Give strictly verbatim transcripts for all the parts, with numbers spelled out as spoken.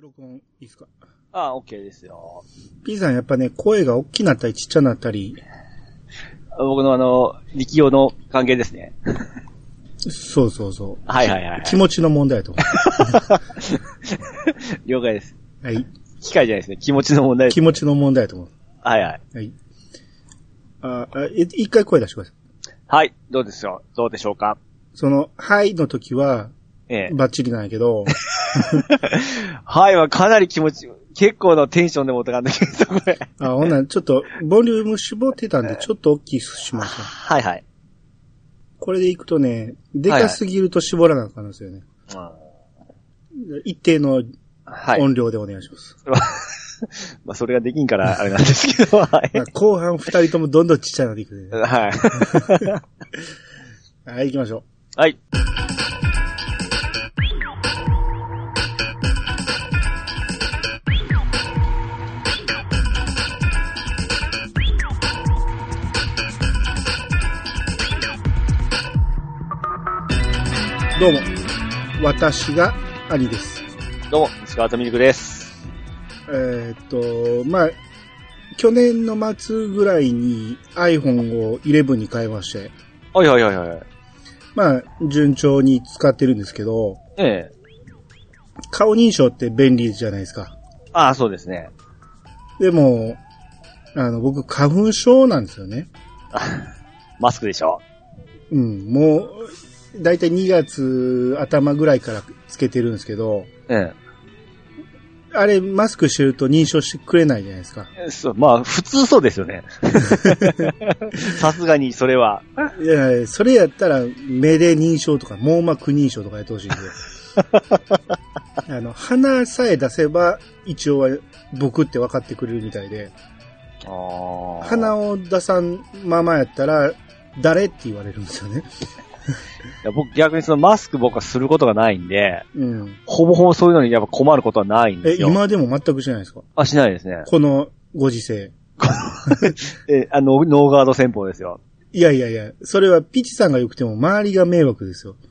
録音いいですか？ ああ、OK ですよ。 P さんやっぱね、声が大きなったりちっちゃなったり。 僕のあの、力用の関係ですね。 そうそうそう。 はいはいはい、はい。 気持ちの問題だと思う。 了解です。 はい。 機械じゃないですね。気持ちの問題です。 気持ちの問題だと思う。 はいはい。 はい。あ、あ一回声出してください。 はい。どうですよ。どうでしょうか。 その、はいの時は、ええ、バッチリなんやけど。 はいはかなり気持ち、結構のテンションで持ってかんだけど、これ。 あ、ほんならちょっと、ボリューム絞ってたんで、ちょっと大きくしました。 はいはい。 これでいくとね、でかすぎると絞らなあかんですよね。はいはい、一定の音量でお願いします。 はい、まあ、それができんからあれなんですけど、はい、 後半二人ともどんどんちっちゃなっていく、ね。 はい。 はい、行きましょう。はい。 どうも、私が兄です。 どうも、石川とみるくです。 えー、っと、まあ、去年の末ぐらいに iPhone をじゅういちに変えまして。 はいはいはいはい。 まあ、順調に使ってるんですけど、 ええ。 顔認証って便利じゃないですか。 ああ、そうですね。 でも、あの、僕、花粉症なんですよね。 マスクでしょ？ うん、もう、だいたいにがつ頭ぐらいからつけてるんですけど、 ええ。 あれ、マスクしてると認証してくれないじゃないですか。 そう、まあ、普通そうですよね。さすがに、それは。 いや、それやったら、目で認証とか、網膜認証とかやってほしいんで。あの、鼻さえ出せば、一応は僕って分かってくれるみたいで。 あ鼻を出さんままやったら、誰って言われるんですよね。 いや僕逆にそのマスク僕はすることがないんで、 うん、 ほぼほぼそういうのにやっぱ困ることはないんですよ。 え、今でも全くしないですか？ あ、しないですね。 このご時世。 え、あの、ノーガード戦法ですよ。 いやいやいや、それはピチさんが良くても周りが迷惑ですよ。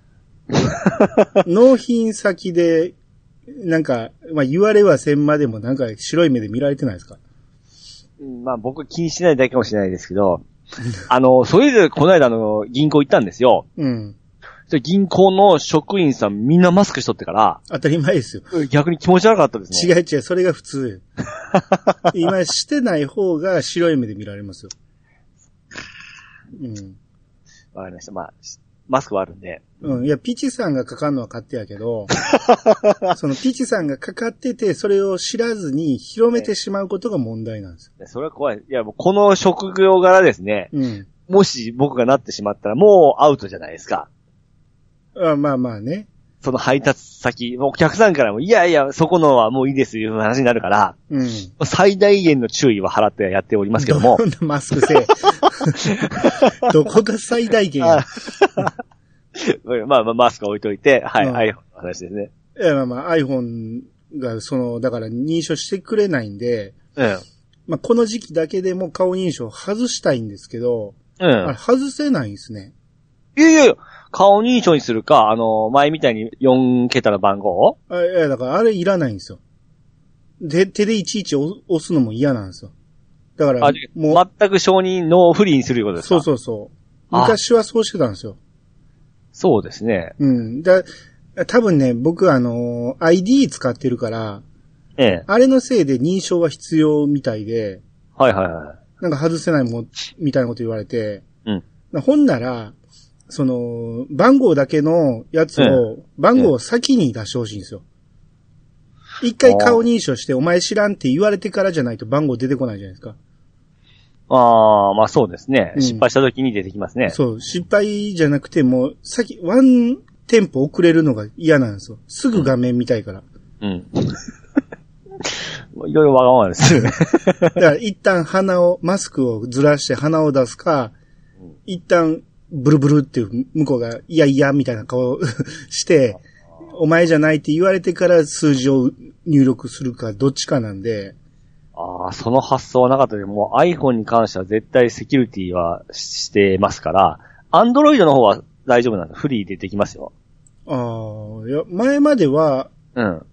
納品先で、なんか、まあ言われはせんまでもなんか白い目で見られてないですか？ まあ僕気にしないだけかもしれないですけど、あの、それでこの間あの、銀行行ったんですよ。 うん。 で銀行の職員さんみんなマスクしとってから。 当たり前ですよ。 逆に気持ち悪かったですね。違う違う、それが普通。今してない方が白い目で見られますよ。うん。 わかりました。まあ、マスクはあるんで。 うん。いや、ピチさんがかかるのは勝手やけど、そのピチさんがかかってて、それを知らずに広めてしまうことが問題なんですよ。 それは怖い。いや、もうこの職業柄ですね。うん。もし僕がなってしまったらもうアウトじゃないですか。 あ、まあまあね。 その配達先、お客さんからも、いやいや、そこのはもういいですいう話になるから、うん、最大限の注意は払ってやっておりますけども。 どんなマスクせえ。どこが最大限や。 まあまあ、マスク置いといて、はい、うん、iPhone の話ですね。 いや、まあまあ、iPhone が、その、だから認証してくれないんで、うん、まあ、この時期だけでも顔認証外したいんですけど、うん、あれ外せないんですね。 いやいやいや、顔認証にするか、あの、前みたいによん桁の番号？ あ、いや、だからあれいらないんですよ。で、手でいちいち押すのも嫌なんですよ。だから、 もう。全く承認ノーフリーにするいうことですか？ そうそうそう。昔はそうしてたんですよ。 そうですね。 うん。だ、多分ね、僕あの、アイディー 使ってるから、ええ。あれのせいで認証は必要みたいで、 はいはいはい。 なんか外せないもん、みたいなこと言われて、 うん。 ほんなら、その、番号だけのやつを、番号を先に出してほしいんですよ。一回顔認証して、お前知らんって言われてからじゃないと番号出てこないじゃないですか。 ああ、まあそうですね。うん、失敗した時に出てきますね。 そう、失敗じゃなくても、先、ワンテンポ遅れるのが嫌なんですよ。すぐ画面見たいから。うん。うんいろいろわがままです。 だから一旦鼻を、マスクをずらして鼻を出すか、うん、一旦、ブルブルっていう向こうが、いやいやみたいな顔して、お前じゃないって言われてから数字を入力するか、どっちかなんで。 ああ、その発想はなかったけど、もう iPhone に関しては絶対セキュリティはしてますから、Android の方は大丈夫なんで、フリーでできますよ。 ああ、いや、前までは、うん。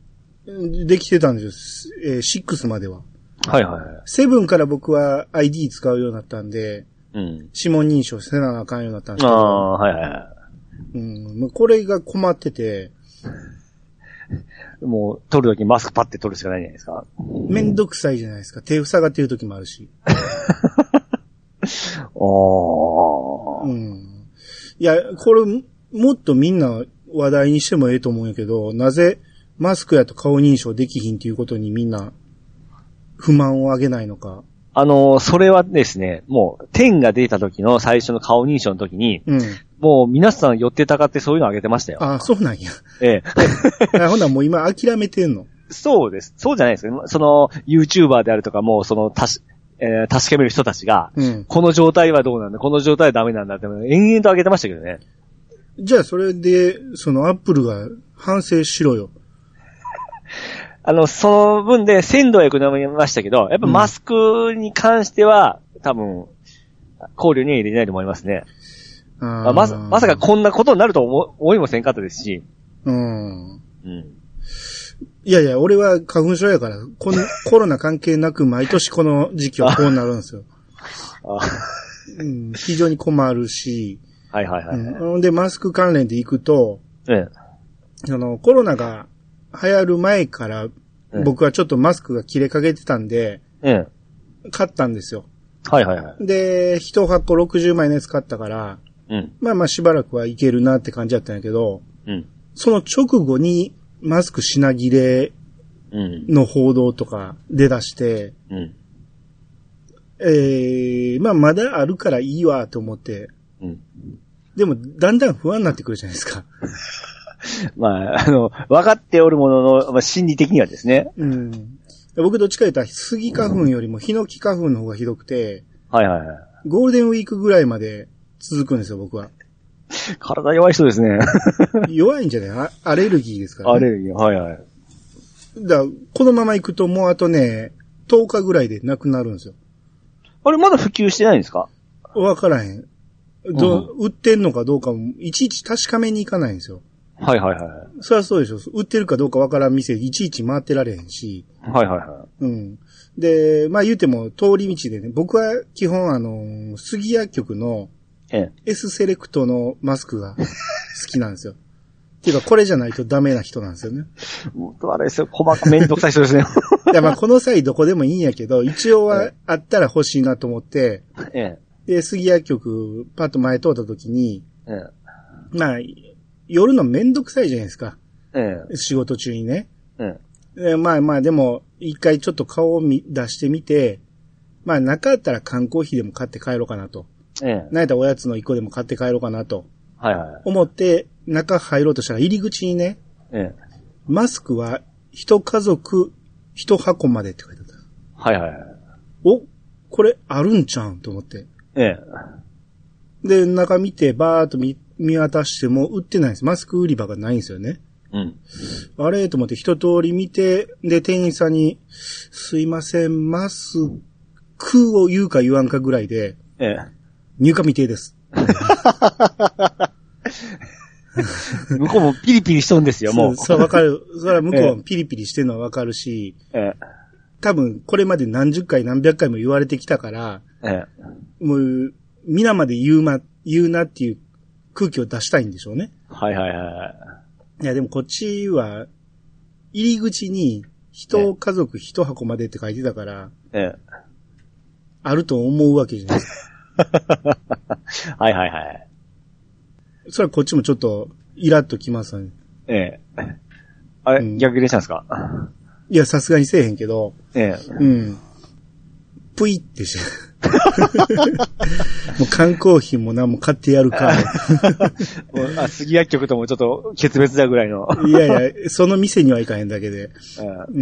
できてたんです。えー、シックスまでは。 はいはいはい。 セブンから僕は アイディー 使うようになったんで、 うん。 指紋認証せなあかんようになったんですけど。 ああ、はいはいはい。 うん。これが困ってて。 もう、取るときマスクパッて取るしかないじゃないですか。 めんどくさいじゃないですか。手塞がってるときもあるし。 ああ。 うん。いや、これ、もっとみんな話題にしてもええと思うんやけど、なぜマスクやと顔認証できひんっていうことにみんな不満を上げないのか。 あの、それはですね、もう、点が出た時の最初の顔認証の時に、うん、もう皆さん寄ってたかってそういうのあげてましたよ。 ああ、そうなんや。 ええ。ほんならもう今諦めてんの？ そうです。そうじゃないですか。その、YouTuber であるとかもう、その、たし、えー、確かめる人たちが、うん、この状態はどうなんだ、この状態はダメなんだって、延々と上げてましたけどね。 じゃあそれで、そのアップルが反省しろよ。 あの、その分で鮮度は良くなりましたけど、やっぱマスクに関しては、うん、多分、考慮には入れないと思いますね。あまさ、まさかこんなことになると思、思いもせんかったですし。 うん。うん。いやいや、俺は花粉症やから、このコロナ関係なく毎年この時期はこうなるんですよ。あうん、非常に困るし。 はいはいはい。 うん、で、マスク関連で行くと、ええ、あの、コロナが流行る前から、僕はちょっとマスクが切れかけてたんで、ええ、買ったんですよ。 はいはいはい。 で、一箱ろくじゅうまいのやつ買ったから、うん、まあまあしばらくはいけるなって感じだったんやけど、うん、その直後にマスク品切れの報道とか出だして、うん、えー、まあまだあるからいいわと思って、うん、でもだんだん不安になってくるじゃないですか。 まあ、あの、分かっておるものの、まあ、心理的にはですね。 うん。僕どっちか言ったらスギ花粉よりもヒノキ花粉の方がひどくて、 はいはいはい。 ゴールデンウィークぐらいまで続くんですよ、僕は。 体弱い人ですね。 弱いんじゃない？アレルギーですからね。 アレルギー、はいはい。 だからこのまま行くともうあとね、とおかぐらいで亡くなるんですよ。 あれまだ普及してないんですか？ わからへん。ど、うん、売ってんのかどうかも、いちいち確かめに行かないんですよ。 はいはいはい。 そりゃそうでしょ。売ってるかどうかわからん店、いちいち回ってられへんし。 はいはいはい。 うん。で、まあ言うても通り道でね、僕は基本あの、杉薬局の S セレクトのマスクが好きなんですよ。っていうか、これじゃないとダメな人なんですよね。 もうあれですよ、細かめんどくさい人ですね。 いやまあこの際どこでもいいんやけど、一応はあったら欲しいなと思って、ええ、で、杉薬局パッと前通った時に、ええ、まあ、夜のめんどくさいじゃないですか。ええ、仕事中にね。ええ、まあまあでも、一回ちょっと顔を出してみて、まあなかったら缶コーヒーでも買って帰ろうかなと。ええ、なんやったらおやつの一個でも買って帰ろうかなと。はいはい。思って、中入ろうとしたら入り口にね、ええ、マスクは一家族一箱までって書いてあった。はいはいはい。お、これあるんちゃうんと思って。ええ。で、中見てバーっと見、見渡しても売ってないんです。マスク売り場がないんですよね。うん。あれと思って一通り見て、で、店員さんに、すいません、マスクを言うか言わんかぐらいで、ええ。入荷未定です。 向こうもピリピリしとんですよ、もう。 そう、わかる。それは向こうもピリピリしてるのはわかるし、ええ。多分、これまで何十回何百回も言われてきたから、ええ。もう、皆まで言うま、言うなっていう空気を出したいんでしょうね。はいはいはい。いや、でもこっちは、入り口に、一家族一箱までって書いてたから、ええ。あると思うわけじゃないですか。はいはいはい。 それはこっちもちょっと、イラッときますね。ええ。 あれ、うん、逆入れしたんですか？ いや、さすがにせえへんけど、ええ。うん。ぷいってして。もう缶コーヒーも何も買ってやるか。 もうあ、杉薬局ともちょっと決別だぐらいの。 いやいや、その店には行かへんだけで。うん。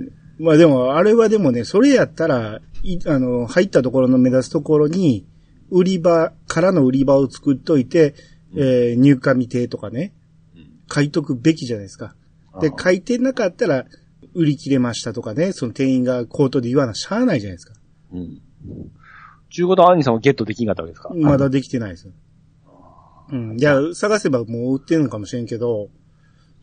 まあでも、あれはでもね、それやったら、いあの、入ったところの目指すところに、売り場からの売り場を作っといて、うん、えー、入荷未定とかね、うん、書いとくべきじゃないですか。で、書いてなかったら、売り切れましたとかね、その店員が口頭で言わなしゃあないじゃないですか。うん。 中古とアンニさんもゲットできんかったわけですか？ まだできてないです。うん。いや、探せばもう売ってるのかもしれんけど。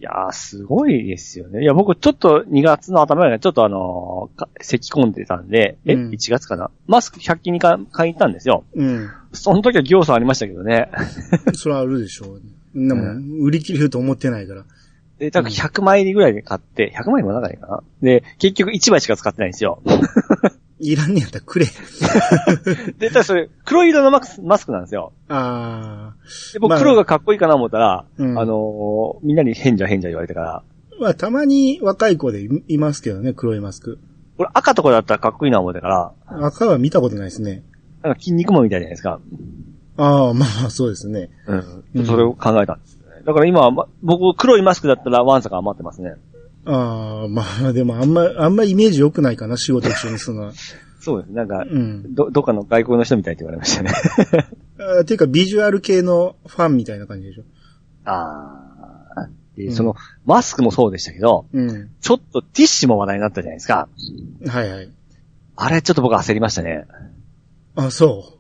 いやー、すごいですよね。いや、僕ちょっとにがつの頭ぐらいちょっとあのー、咳込んでたんで、え、うん、いちがつかなマスクひゃく均に買いに行ったんですよ。 うん。 その時は行数ありましたけどね。 それはあるでしょう。でも、売り切れると思ってないから。 で、多分ひゃくまいぐらいで買って、ひゃくまいもなかないかな。で、結局いちまいしか使ってないんですよ。 いらんねやったらくれ。 で、ただそれ、黒色のマスマスクなんですよ。 ああ。 で、僕、黒がかっこいいかな思ったら、うん、あのー、みんなに変じゃ変じゃ言われてから。 まあ、たまに若い子で い, いますけどね、黒いマスク。 これ赤とかだったらかっこいいな思ってから。 赤は見たことないですね。 なんか筋肉もみたいじゃないですか。 ああ、まあ、そうですね。 うん。それを考えたんですよね。だから今は、ま、僕、黒いマスクだったらワンサが余ってますね。 ああ、まあ、でもあんま、あんまイメージ良くないかな、仕事中にするのは。 そうです。なんか、うん、ど、どっかの外国の人みたいって言われましたね。 あていうか、ビジュアル系のファンみたいな感じでしょ。 ああ。で、うん、その、マスクもそうでしたけど、うん、ちょっとティッシュも話題になったじゃないですか。 はいはい。 あれ、ちょっと僕焦りましたね。 あ、そう。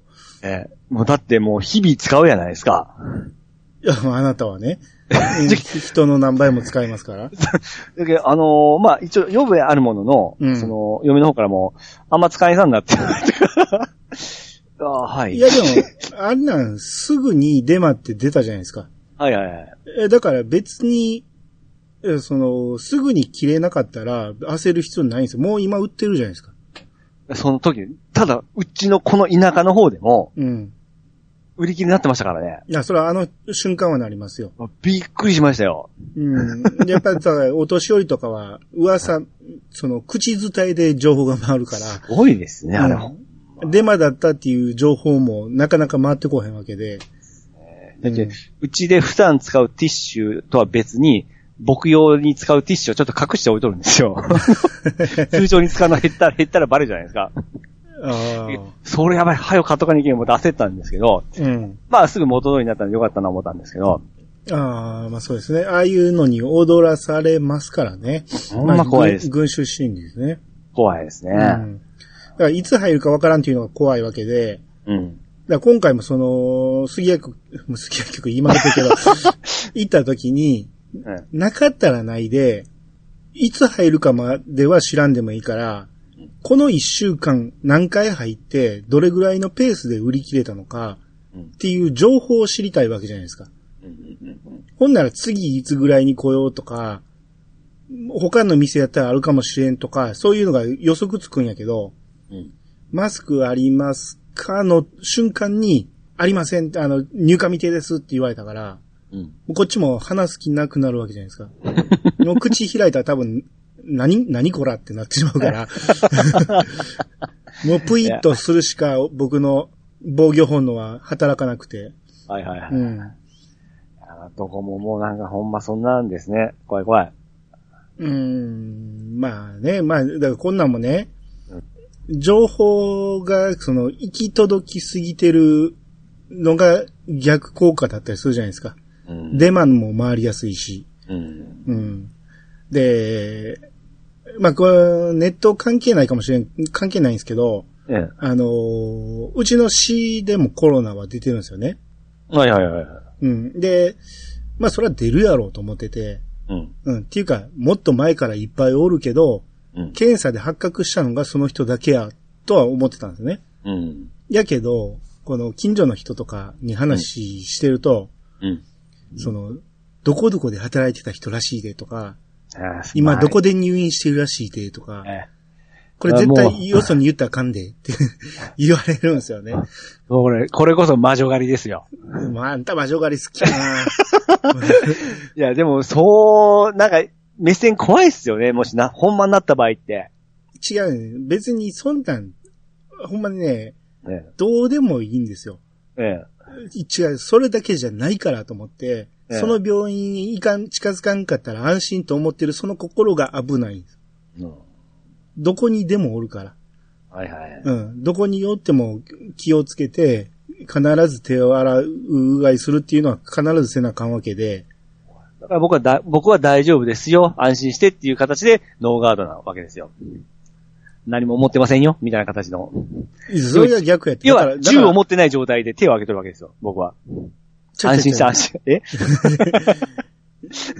えー、もうだってもう日々使うじゃないですか。 いや、あなたはね。人の何倍も使いますから。 だけど、あのー、まあ、一応、予備あるものの、うん、その、嫁の方からも、あんま使いさんなって言われてから。ああ、はい。 いや、でも、あんなん、すぐにデマって出たじゃないですか。 はいはいはい。 え、だから別に、その、すぐに切れなかったら、焦る必要ないんですよ。もう今売ってるじゃないですか。 その時、ただ、うちのこの田舎の方でも、 うん。 売り切りになってましたからね。 いや、それはあの瞬間はなりますよ。 びっくりしましたよ。 うん。やっぱり、お年寄りとかは、噂、その、口伝えで情報が回るから。すごいですね、あれも。 うん、デマだったっていう情報もなかなか回ってこへんわけで。 だって、うん、うちで普段使うティッシュとは別に、僕用に使うティッシュをちょっと隠して置いとるんですよ。通常に使うの減ったら、減ったらバレるじゃないですか。 あそれやばい、早く買っとかにいけんもって焦ったんですけど、 うん、 まあすぐ元通りになったんでよかったな思ったんですけど。 ああ、まあそうですね。ああいうのに踊らされますからね。 ほんま怖いです。 群衆心理ですね。 怖いですね。うん。だからいつ入るかわからんっていうのが怖いわけで、 うん。 だから今回もその、杉谷区、杉谷区今言ってるけど、行った時に、うん、なかったらないで、いつ入るかまでは知らんでもいいから、この一週間何回入ってどれぐらいのペースで売り切れたのかっていう情報を知りたいわけじゃないですか。ほんなら次いつぐらいに来ようとか、他の店やったらあるかもしれんとか、そういうのが予測つくんやけど、マスクありますかの瞬間にありません、あの入荷未定ですって言われたから、こっちも話す気なくなるわけじゃないですか。もう口開いたら多分何、何こらってなってしまうから。もうプイッとするしか僕の防御本能は働かなくて。 はいはいはい。 うん。 どこももうなんかほんまそんなんですね。怖い怖い。 うーん。まあね、まあ、だからこんなんもね、うん、情報がその行き届きすぎてるのが逆効果だったりするじゃないですか。うん、デマも回りやすいし。 うん。 うん。で、まあ、これ、ネット関係ないかもしれん、関係ないんですけど、 ええ、 あのー、うちの市でもコロナは出てるんですよね。 はいはいはい。 うん。で、まあ、それは出るやろうと思ってて、 うん。 うん。っていうか、もっと前からいっぱいおるけど、 うん、 検査で発覚したのがその人だけや、とは思ってたんですね。 うん。 やけど、この近所の人とかに話してると、 うん。 その、どこどこで働いてた人らしいでとか、今どこで入院してるらしいでとか、 ええ、 これ絶対よそに言ったらあかんでって言われるんですよね。 これ、これこそ魔女狩りですよ。 まあ、あんた魔女狩り好きやな。 いや、でも、そう、なんか、目線怖いっすよね。もしな、ほんまになった場合って。 違うね。別にそんなん、ほんまにね、 ええ、 どうでもいいんですよ。 ええ、 違う、それだけじゃないからと思って、ええ、その病院に行かん、近づかんかったら安心と思ってるその心が危ないんです。 うん、 どこにでもおるから。 はいはい。 うん。どこによっても気をつけて、必ず手を洗う、うがいするっていうのは必ずせなあかんわけで。 だから僕はだ、僕は大丈夫ですよ。安心してっていう形でノーガードなわけですよ。何も思ってませんよ。みたいな形の。 それが逆やって。 要は、銃を持ってない状態で手を挙げてるわけですよ。僕は。安心して安心。え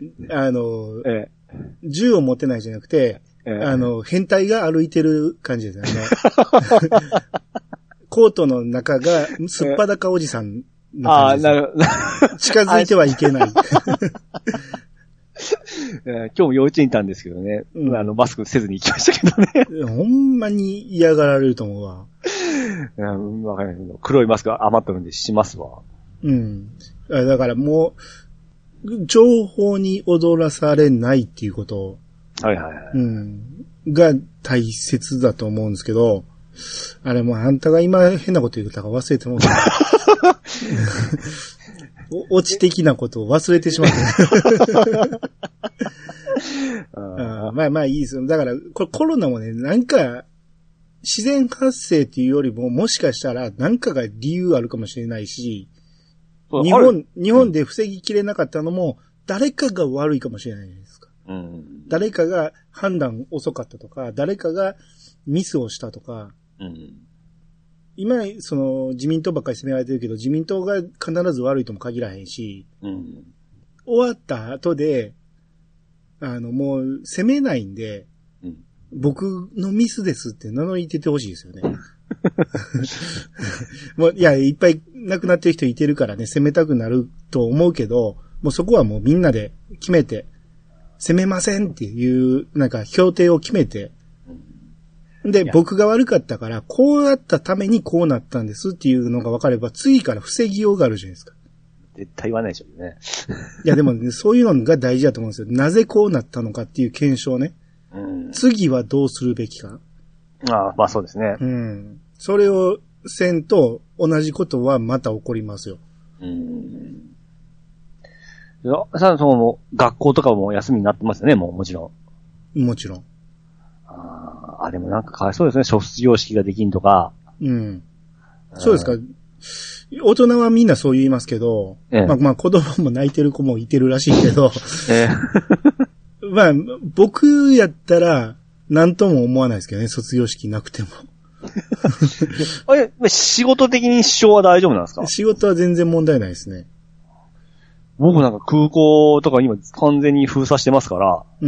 あの、 ええ、 銃を持ってないじゃなくて、ええ、あの、変態が歩いてる感じですね。コートの中がすっぱだかおじさんの感じです。ああ、なるほど。近づいてはいけない。 今日も幼稚園行ったんですけどね。うん、あの、マスクせずに行きましたけどね。 ほんまに嫌がられると思うわ。 うん、わかんないけど、黒いマスク余ってるんでしますわ。 うん。だからもう、情報に踊らされないっていうこと。 はいはいはい。 うん。が大切だと思うんですけど、あれもうあんたが今変なこと言ったか忘れてもうた。オチ的なことを忘れてしまった。あまあまあいいですよ。だからこれコロナもね、なんか自然発生っていうよりももしかしたらなんかが理由あるかもしれないし、日本、日本で防ぎきれなかったのも誰かが悪いかもしれないじゃないですか。うん、誰かが判断遅かったとか、誰かがミスをしたとか、うん、今、その、自民党ばっかり責められてるけど、自民党が必ず悪いとも限らへんし、うん、終わった後で、あの、もう、責めないんで、うん、僕のミスですって名乗り出てほしいですよね。もう、いや、いっぱい亡くなってる人いてるからね、責めたくなると思うけど、もうそこはもうみんなで決めて、責めませんっていう、なんか、評定を決めて、で、僕が悪かったから、こうやったためにこうなったんですっていうのが分かれば、次から防ぎようがあるじゃないですか。 絶対言わないでしょうね。 いや、でも、ね、そういうのが大事だと思うんですよ。なぜこうなったのかっていう検証ね。うん、次はどうするべきか。 ああ、まあそうですね。 うん。それをせんと、同じことはまた起こりますよ。うん。 いや、さあ、その、学校とかも休みになってますよね、もう、もちろん。もちろん。 ああ、でもなんかかわいそうですね。卒業式ができんとか。 うん。そうですか。大人はみんなそう言いますけど、ええ、まあまあ子供も泣いてる子もいてるらしいけど、ええ、まあ僕やったら何とも思わないですけどね、卒業式なくても。 あれ、仕事的に支障は大丈夫なんですか？ 仕事は全然問題ないですね。 僕なんか空港とか今完全に封鎖してますから、うん、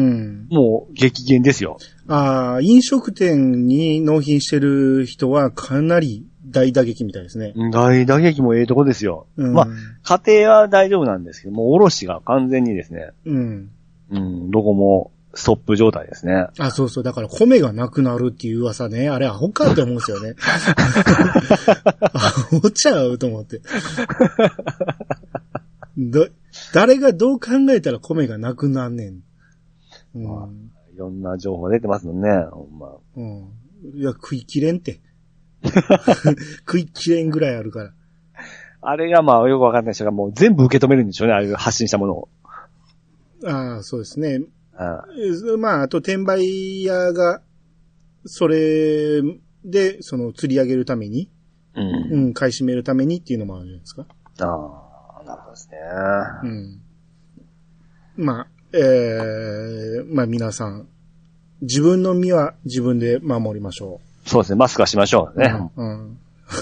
もう激減ですよ。 ああ、飲食店に納品してる人はかなり大打撃みたいですね。 大打撃もええとこですよ。うん、まあ、家庭は大丈夫なんですけど、もう卸が完全にですね、うん。うん、どこもストップ状態ですね。 あ、そうそう。だから米がなくなるっていう噂ね。あれアホかって思うんですよね。アホちゃうと思って。ど、誰がどう考えたら米がなくなんねん。 うん、まあ、いろんな情報出てますもんね、ほんま。 うん。いや、食い切れんって。食い切れんぐらいあるから。 あれがまあよくわかんない人がもう全部受け止めるんでしょうね、ああいう発信したものを。 ああ、そうですね。ああまあ、あと転売屋が、それで、その釣り上げるために、うん、うん、買い占めるためにっていうのもあるんじゃないですか。 ああ。なるほどですね。うん。 まあ、えー、まあ皆さん、自分の身は自分で守りましょう。そうですね、マスクはしましょうね。うん。うん、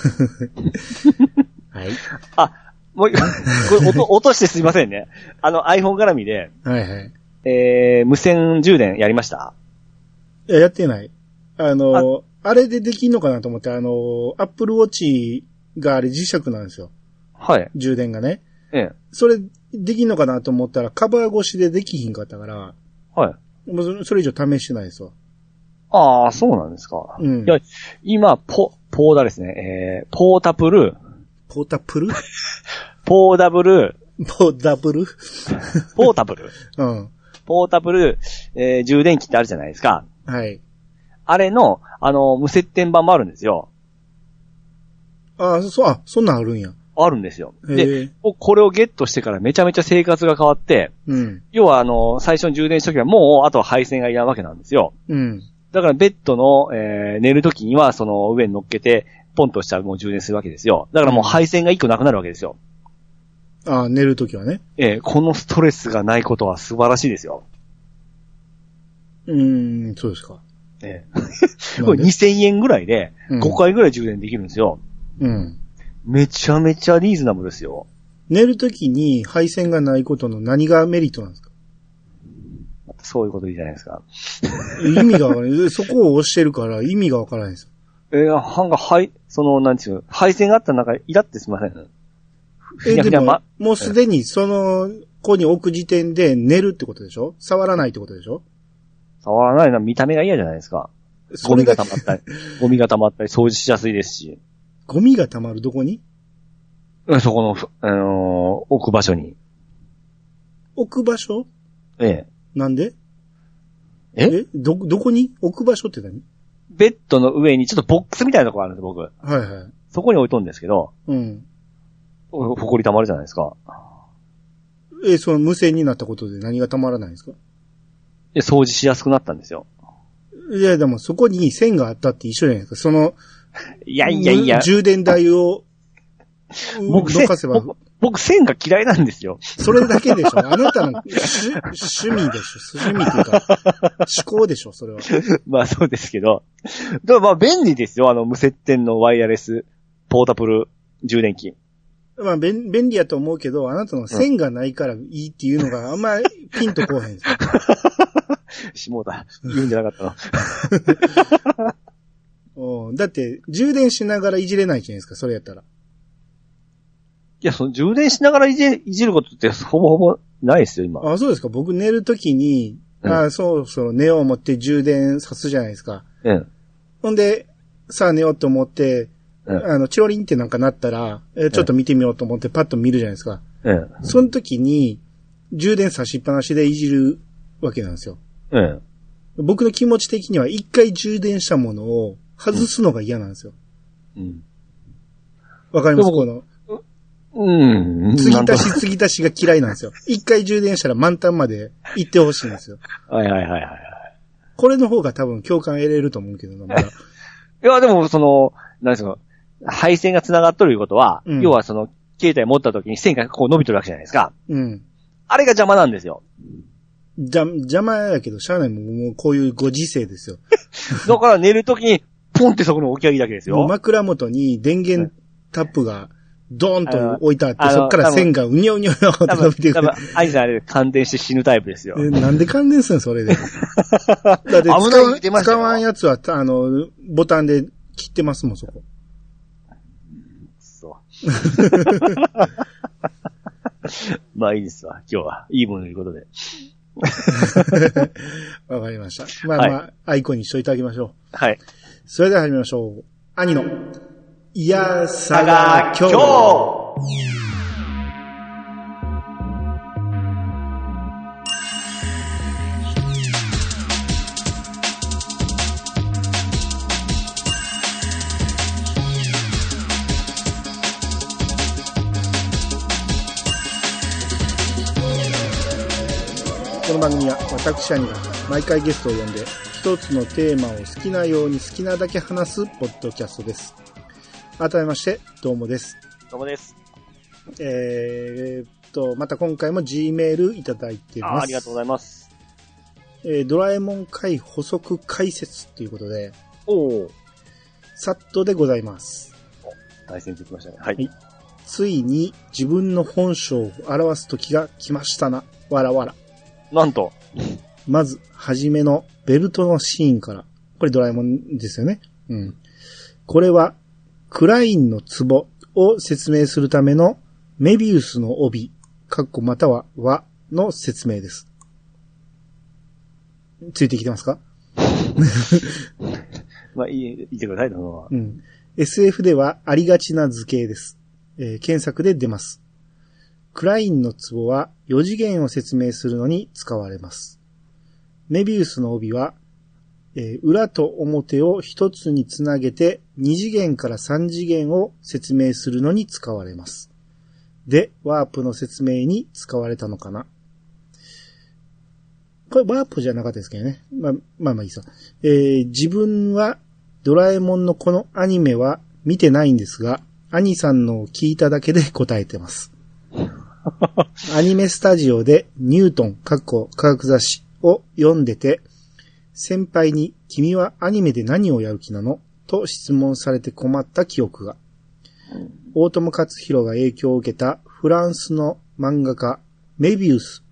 はい。あ、もう、これ落と、落としてすいませんね。あの iPhone 絡みで、はいはい。えー、無線充電やりました？ いや、やってない。あの、あ, あれでできんのかなと思って、あの、Apple Watch があれ磁石なんですよ。はい。充電がね。ええ。それ、できんのかなと思ったら、カバー越しでできひんかったから、はい。もうそれ以上試してないですわ。 ああ、そうなんですか。うん。いや、今、ポ、ポーダですね。えー、ポータブル。 ポータブルポーダブル。 ポーダブルポータブル。うん。ポータブル、えー、充電器ってあるじゃないですか。はい。あれの、あの、無接点版もあるんですよ。 ああ、そう、あ、そんなんあるんや。 あるんですよ。で、これをゲットしてからめちゃめちゃ生活が変わって、うん、要はあの、最初に充電した時はもう、あとは配線がいらんわけなんですよ。うん、だからベッドの、えー、寝る時にはその上に乗っけて、ポンとしたらもう充電するわけですよ。だからもう配線が一個なくなるわけですよ。 ああ、寝る時はね。 えー、このストレスがないことは素晴らしいですよ。 うーん、そうですか。 えー、これにせんえんぐらいでごかいぐらい充電できるんですよ。うん。めちゃめちゃリーズナブルですよ。 寝るときに配線がないことの何がメリットなんですか？ そういうこと言うじゃないですか。 意味がわからない。そこを押してるから意味がわからないです。 えー、はんが、はい、その、なんちゅう、配線があった中、イラってすみません。 え、でも、ま、もうすでにその子に置く時点で寝るってことでしょ？触らないってことでしょ？ 触らないのは見た目が嫌じゃないですか。ゴミが溜まったり、ゴミが溜まったり掃除しやすいですし。 ゴミが溜まるどこに？ そこの、あのー、置く場所に。 置く場所？ ええ。 なんで？ ええど、どこに置く場所って何？ ベッドの上にちょっとボックスみたいなところあるんです、僕。はいはい。 そこに置いとんですけど。 うん。 ほこり溜まるじゃないですか。 え、その無線になったことで何が溜まらないんですか？ で、掃除しやすくなったんですよ。 いや、でもそこに線があったって一緒じゃないですか。その、 いやいやいや。 充電台を、 僕、 どかせば僕、僕線が嫌いなんですよ。 それだけでしょ。あなたの趣味でしょ。趣味っていうか、思考でしょ、それは。 まあそうですけど。でもまあ便利ですよ。あの無接点のワイヤレスポータブル充電器。 まあ便、便利やと思うけど、あなたの線がないからいいっていうのがあんまりピンとこうへんですよ。 下田、言うんじゃなかったな。 おだって、充電しながらいじれないじゃないですか、それやったら。 いや、その充電しながらいじ、いじることってほぼほぼないですよ、今。 あ、そうですか。僕寝るときに、うん、あそうそう寝よう思って充電さすじゃないですか。 うん。 ほんで、さあ寝ようと思って、うん、あの、チロリンってなんかなったら、えちょっと見てみようと思ってパッと見るじゃないですか。うん。その時に、充電差しっぱなしでいじるわけなんですよ。うん。僕の気持ち的には一回充電したものを外すのが嫌なんですよ。うん。わかりますこの。うん。継ぎ足し継ぎ足しが嫌いなんですよ。一回充電したら満タンまで行ってほしいんですよ。 はいはいはいはい。 これの方が多分共感得れると思うけどな、まだ。いや、でもその、何ですか、配線が繋がっとるいうことは、うん、要はその、携帯持った時に線がこう伸びとるわけじゃないですか。うん。あれが邪魔なんですよ。 じゃ、邪魔やけど、しゃあないもん、もうこういうご時世ですよ。 だから寝る時に、ポンってそこに置き上げだけですよ。 枕元に電源タップが、ドーンと置いてあって、そっから線がうにょうにょうにょって伸びてくる。 多分、アイさんあれ、感電して死ぬタイプですよ。 え、なんで感電すんのそれで。だって使わん、使わんやつは、あの、ボタンで切ってますもん、そこ。 そう。まあいいですわ、今日は。いいものということで。 わかりました。まあまあ、はい、アイコンにしといてあげましょう。 はい。 それでは始めましょう。兄の、いやさが今日。この番組は私兄が毎回ゲストを呼んで一つのテーマを好きなように好きなだけ話すポッドキャストです。改めまして、どうもです。 どうもです。 えーっと、また今回も G メールいただいています。 あ、ありがとうございます。 えー、ドラえもん回補足解説ということで、 おー。 さっとでございます。 対戦できましたね。はい。はい、 ついに自分の本性を表す時が来ましたな。わらわら。 なんと。 まず、はじめのベルトのシーンから。これドラえもんですよね。うん。これは、クラインの壺を説明するためのメビウスの帯、カッコまたは和の説明です。ついてきてますか？ まあ、いい、言ってください、どうぞ。 うん。エスエフ ではありがちな図形です。えー、検索で出ます。クラインの壺はよ次元を説明するのに使われます。メビウスの帯は、えー、裏と表を一つにつなげてに次元からさん次元を説明するのに使われます。で、ワープの説明に使われたのかな。これワープじゃなかったですけどね。まあまあまあいいさ。えー、自分はドラえもんのこのアニメは見てないんですが、兄さんのを聞いただけで答えてます。アニメスタジオでニュートン、かっこ科学雑誌を読んでて、先輩に君はアニメで何をやる気なのと質問されて困った記憶が。大友克洋が影響を受けたフランスの漫画家メビウスも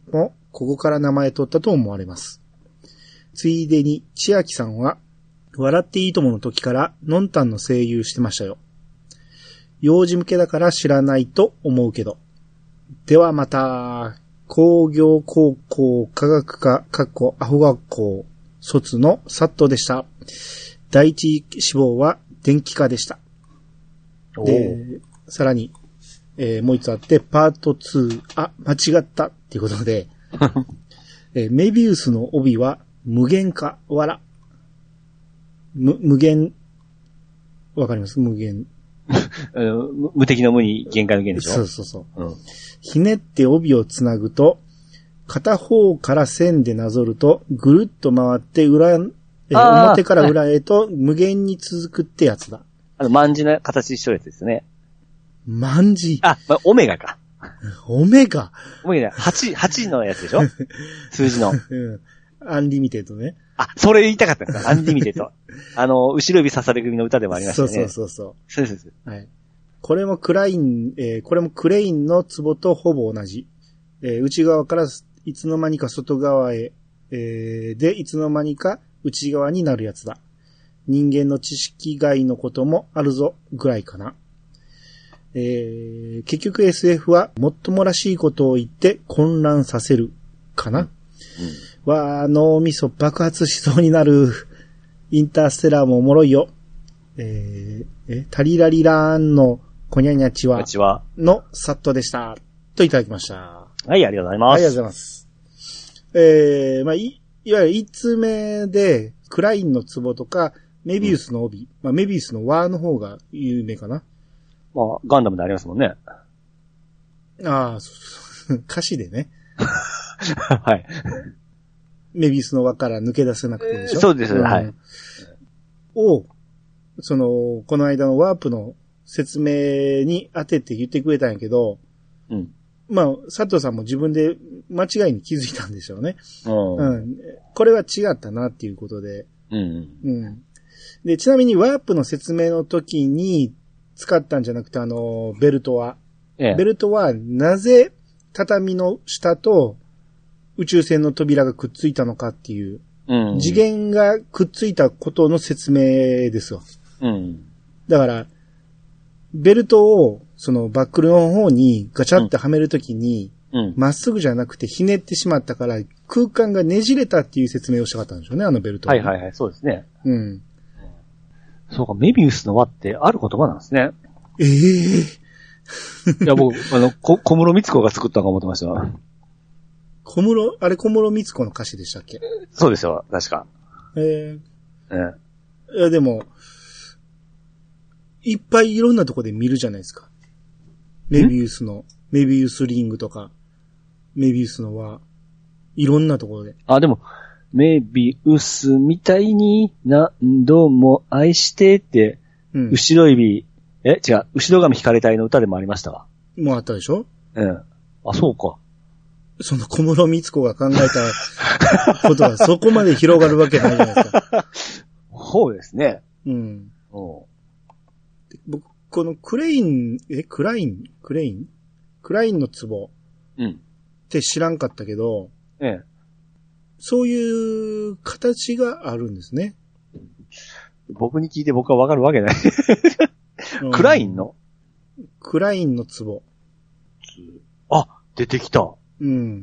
ここから名前取ったと思われます。ついでに、千秋さんは、笑っていいともの時から、のんたんの声優してましたよ。幼児向けだから知らないと思うけど。ではまた、工業高校科学科、かっこアホ学校、卒のサットでした。第一志望は電気科でした。で、さらに、えー、もう一つあって、パートツー、あ、間違ったっていうことで、えー、メビウスの帯は無限化、わら。無、無限、わかります無限。 無敵の無に限界の限でしょ。 そうそうそう。うん、ひねって帯をつなぐと、片方から線でなぞると、ぐるっと回って裏、えー、表から裏へと無限に続くってやつだ。 あの、万字の形一緒のやつですね。 万字あ、まあ、オメガか。 オメガオメガ、はち、はちのやつでしょ数字の。 うん。アンリミテッドね。 あ、それ言いたかったんですかアンリミテッド。あの、後ろ指刺され組の歌でもありましたね。 そうそうそうそう。そうです。 はい。これもクライン、えー、これもクレインの壺とほぼ同じ。えー、内側からいつの間にか外側へ、えー、で、いつの間にか内側になるやつだ。人間の知識外のこともあるぞ、ぐらいかな。えー、結局 エスエフ はもっともらしいことを言って混乱させる、かな。うんうん、わー、脳みそ爆発しそうになる。インターステラーもおもろいよ。えー、え、タリラリラーンのコニャニャチワのサットでした。といただきました。 はい、ありがとうございます。 ありがとうございます。えー、まあ、い、いわゆる一通目で、クラインの壺とか、メビウスの帯、うん、まあ、メビウスのワーの方が有名かな。 まあ、ガンダムでありますもんね。 ああ、そう歌詞でね。 はい。 メビウスの輪から抜け出せなくてでしょ、 えー、そうです、うん、はい。 を、その、この間のワープの説明に当てて言ってくれたんやけど、うん。まあ、佐藤さんも自分で間違いに気づいたんでしょうね。うん。うん。これは違ったなっていうことで。うん。うん。で、ちなみにワープの説明の時に使ったんじゃなくて、あの、ベルトは。ええ、ベルトはなぜ畳の下と宇宙船の扉がくっついたのかっていう、うん、次元がくっついたことの説明ですよ。うん。だから、ベルトをそのバックルの方にガチャってはめるときに、ま、うん、っすぐじゃなくてひねってしまったから空間がねじれたっていう説明をしたかったんでしょうね、あのベルトは。 はいはいはい、そうですね。うん。そうか、メビウスの輪ってある言葉なんですね。 ええー。 いや、僕、あの、こ、小室光子が作ったのか思ってました。 小室、あれ小室光子の歌詞でしたっけ？ そうですよ、確か。 ええー。ええ。いや、でも、いっぱいいろんなとこで見るじゃないですか。メビウスの、メビウスリングとか、メビウスの輪、いろんなところで。 あ、でも、メビウスみたいに何度も愛してって、うん、後ろ指、え違う、後ろ髪引かれたいの歌でもありましたわ。 もうあったでしょ？ うん。あ、そうか。 その小室光子が考えたことはそこまで広がるわけないじゃないですか。 そうですね。 うん。お僕、このクレイン、え、クラインクレインクラインの壺。うん。って知らんかったけど、ええ。そういう形があるんですね。 僕に聞いて僕はわかるわけない。クラインのクラインの壺。 あ、出てきた。 うん。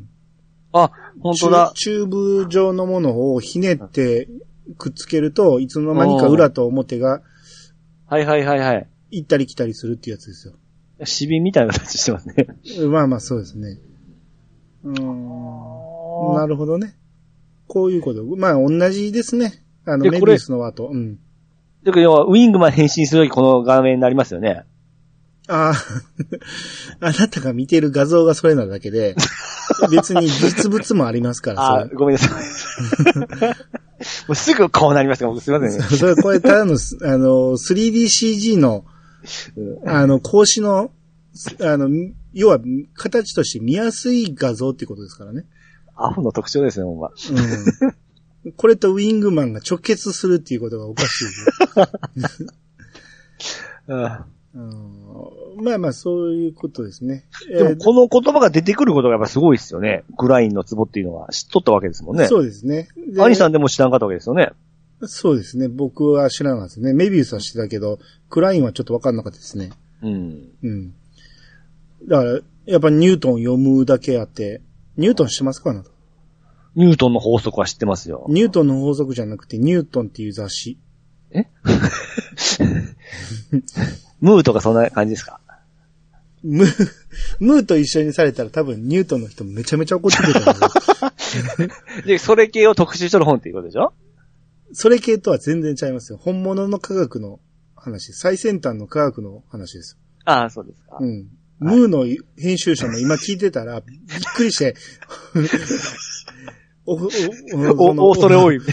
あ、本当だ。 チューブ状のものをひねってくっつけると、いつの間にか裏と表が、 はいはいはいはい。 行ったり来たりするっていうやつですよ。 シビンみたいな形してますね。 まあまあそうですね。うーん。なるほどね。こういうこと。まあ同じですね。あの、メビウスの輪と。うん。 だから要は、ウィングマン変身するときこの画面になりますよね。 ああ。あなたが見てる画像がそれなだけで、別に実物もありますから。 あ、ごめんなさい。もうすぐこうなりました。僕すいませんね。 それこれただの、あの、スリーディーシージー の、あの、格子の、あの、要は、形として見やすい画像っていうことですからね。 アホの特徴ですね、ほんま。 うん。これとウィングマンが直結するっていうことがおかしい。 ああうん、まあまあ、そういうことですね。 でも、この言葉が出てくることがやっぱすごいですよね。グラインのツボっていうのは知っとったわけですもんね。 そうですね。 アニさんでも知らんかったわけですよね。 そうですね。僕は知らなかったですね。メビウスは知ってたけど、クラインはちょっとわかんなかったですね。 うん。 うん。だから、やっぱニュートン読むだけあって、ニュートン知ってますかなと。 ニュートンの法則は知ってますよ。 ニュートンの法則じゃなくて、ニュートンっていう雑誌。 えムーとかそんな感じですか？ ムー、ムーと一緒にされたら多分ニュートンの人めちゃめちゃ怒ってくると思う。 で、それ系を特集しとる本っていうことでしょ？ それ系とは全然違いますよ。本物の科学の話。最先端の科学の話です。 ああ、そうですか。 うん。ムーの編集者も今聞いてたら、びっくりして、お、お、 お、お、恐れ多い。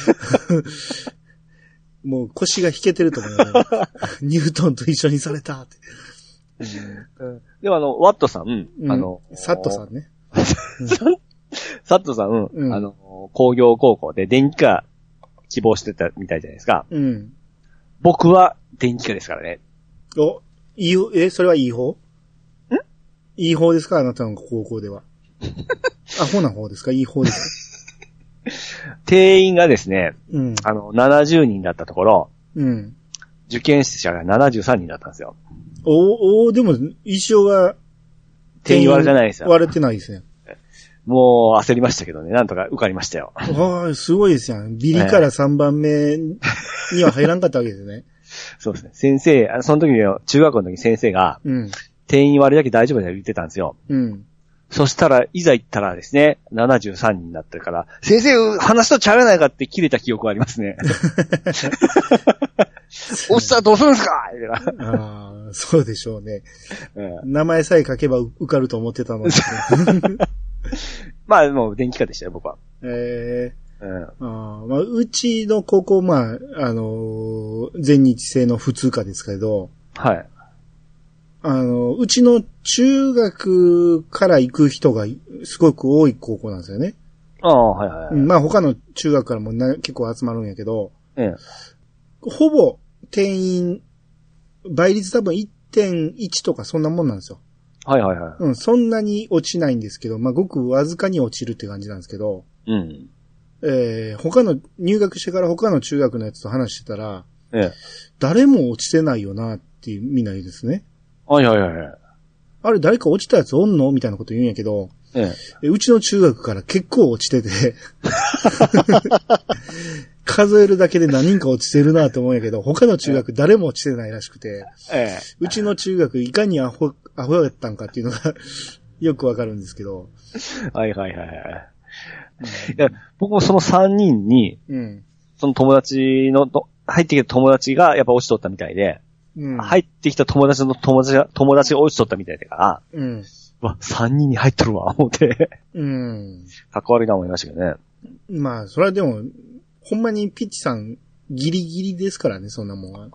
もう腰が引けてると思う、ね。ニュートンと一緒にされたって。 うん、でもあの、ワットさん、うん、あの、 サットさんね。 サットさん、 うん、 あの、工業高校で電気科希望してたみたいじゃないですか。 うん。 僕は電気科ですからね。 お、いい、え、それはいい方？ん？いい方ですか？あなたの高校では。アホな方ですか？いい方ですか？ 定員がですね、 うん、 あの、ななじゅうにんだったところ、 うん、 受験者がななじゅうさんにんだったんですよ。 お、お、でも、一生が、 定員割れじゃないですよ。 割れてないですね。 もう焦りましたけどね、なんとか受かりましたよ。 ああ、すごいですよ。ビリからさんばんめには入らんかったわけですね。 そうですね。先生、その時の中学校の時先生が、 うん、 定員割れだけ大丈夫だよ言ってたんですよ。 うん。 そしたら、いざ行ったらですね、ななじゅうさんにんだったから、先生、話とちゃうやないかって切れた記憶がありますね。おっさんどうするんですかああ、そうでしょうね、 うん。 名前さえ書けば受かると思ってたのですね。 まあ、もう電気科でしたよ、僕は。 ええー。 うん。 あまあ、うちの高校、まあ、あのー、全日制の普通科ですけど、 はい。 あの、うちの中学から行く人がすごく多い高校なんですよね。 ああ、はいはい、はい。 まあ他の中学からもな結構集まるんやけど、 ええ、 ほぼ定員、倍率多分 いってんいち とかそんなもんなんですよ。 はいはいはい。 うん、そんなに落ちないんですけど、まあごくわずかに落ちるって感じなんですけど、 うん。 えー、他の、入学してから他の中学のやつと話してたら、 ええ、 誰も落ちてないよなっていうみんな言うんですね。 はいはいはい。 あれ誰か落ちたやつおんのみたいなこと言うんやけど、 ええ、うちの中学から結構落ちてて、数えるだけで何人か落ちてるなと思うんやけど、他の中学誰も落ちてないらしくて、 ええ、 うちの中学いかにアホ、アホやったんかっていうのがよくわかるんですけど。 はいはいはいはい。いや僕もそのさんにんに、うん、その友達の、入ってきた友達がやっぱ落ちとったみたいで、うん、入ってきた友達の友達が、友達が落ちとったみたいだから、うん。わ、さんにんに入っとるわ、思って。うん。かっこ悪いな思いましたけどね。 まあ、それはでも、ほんまにピッチさん、ギリギリですからね、そんなもんは。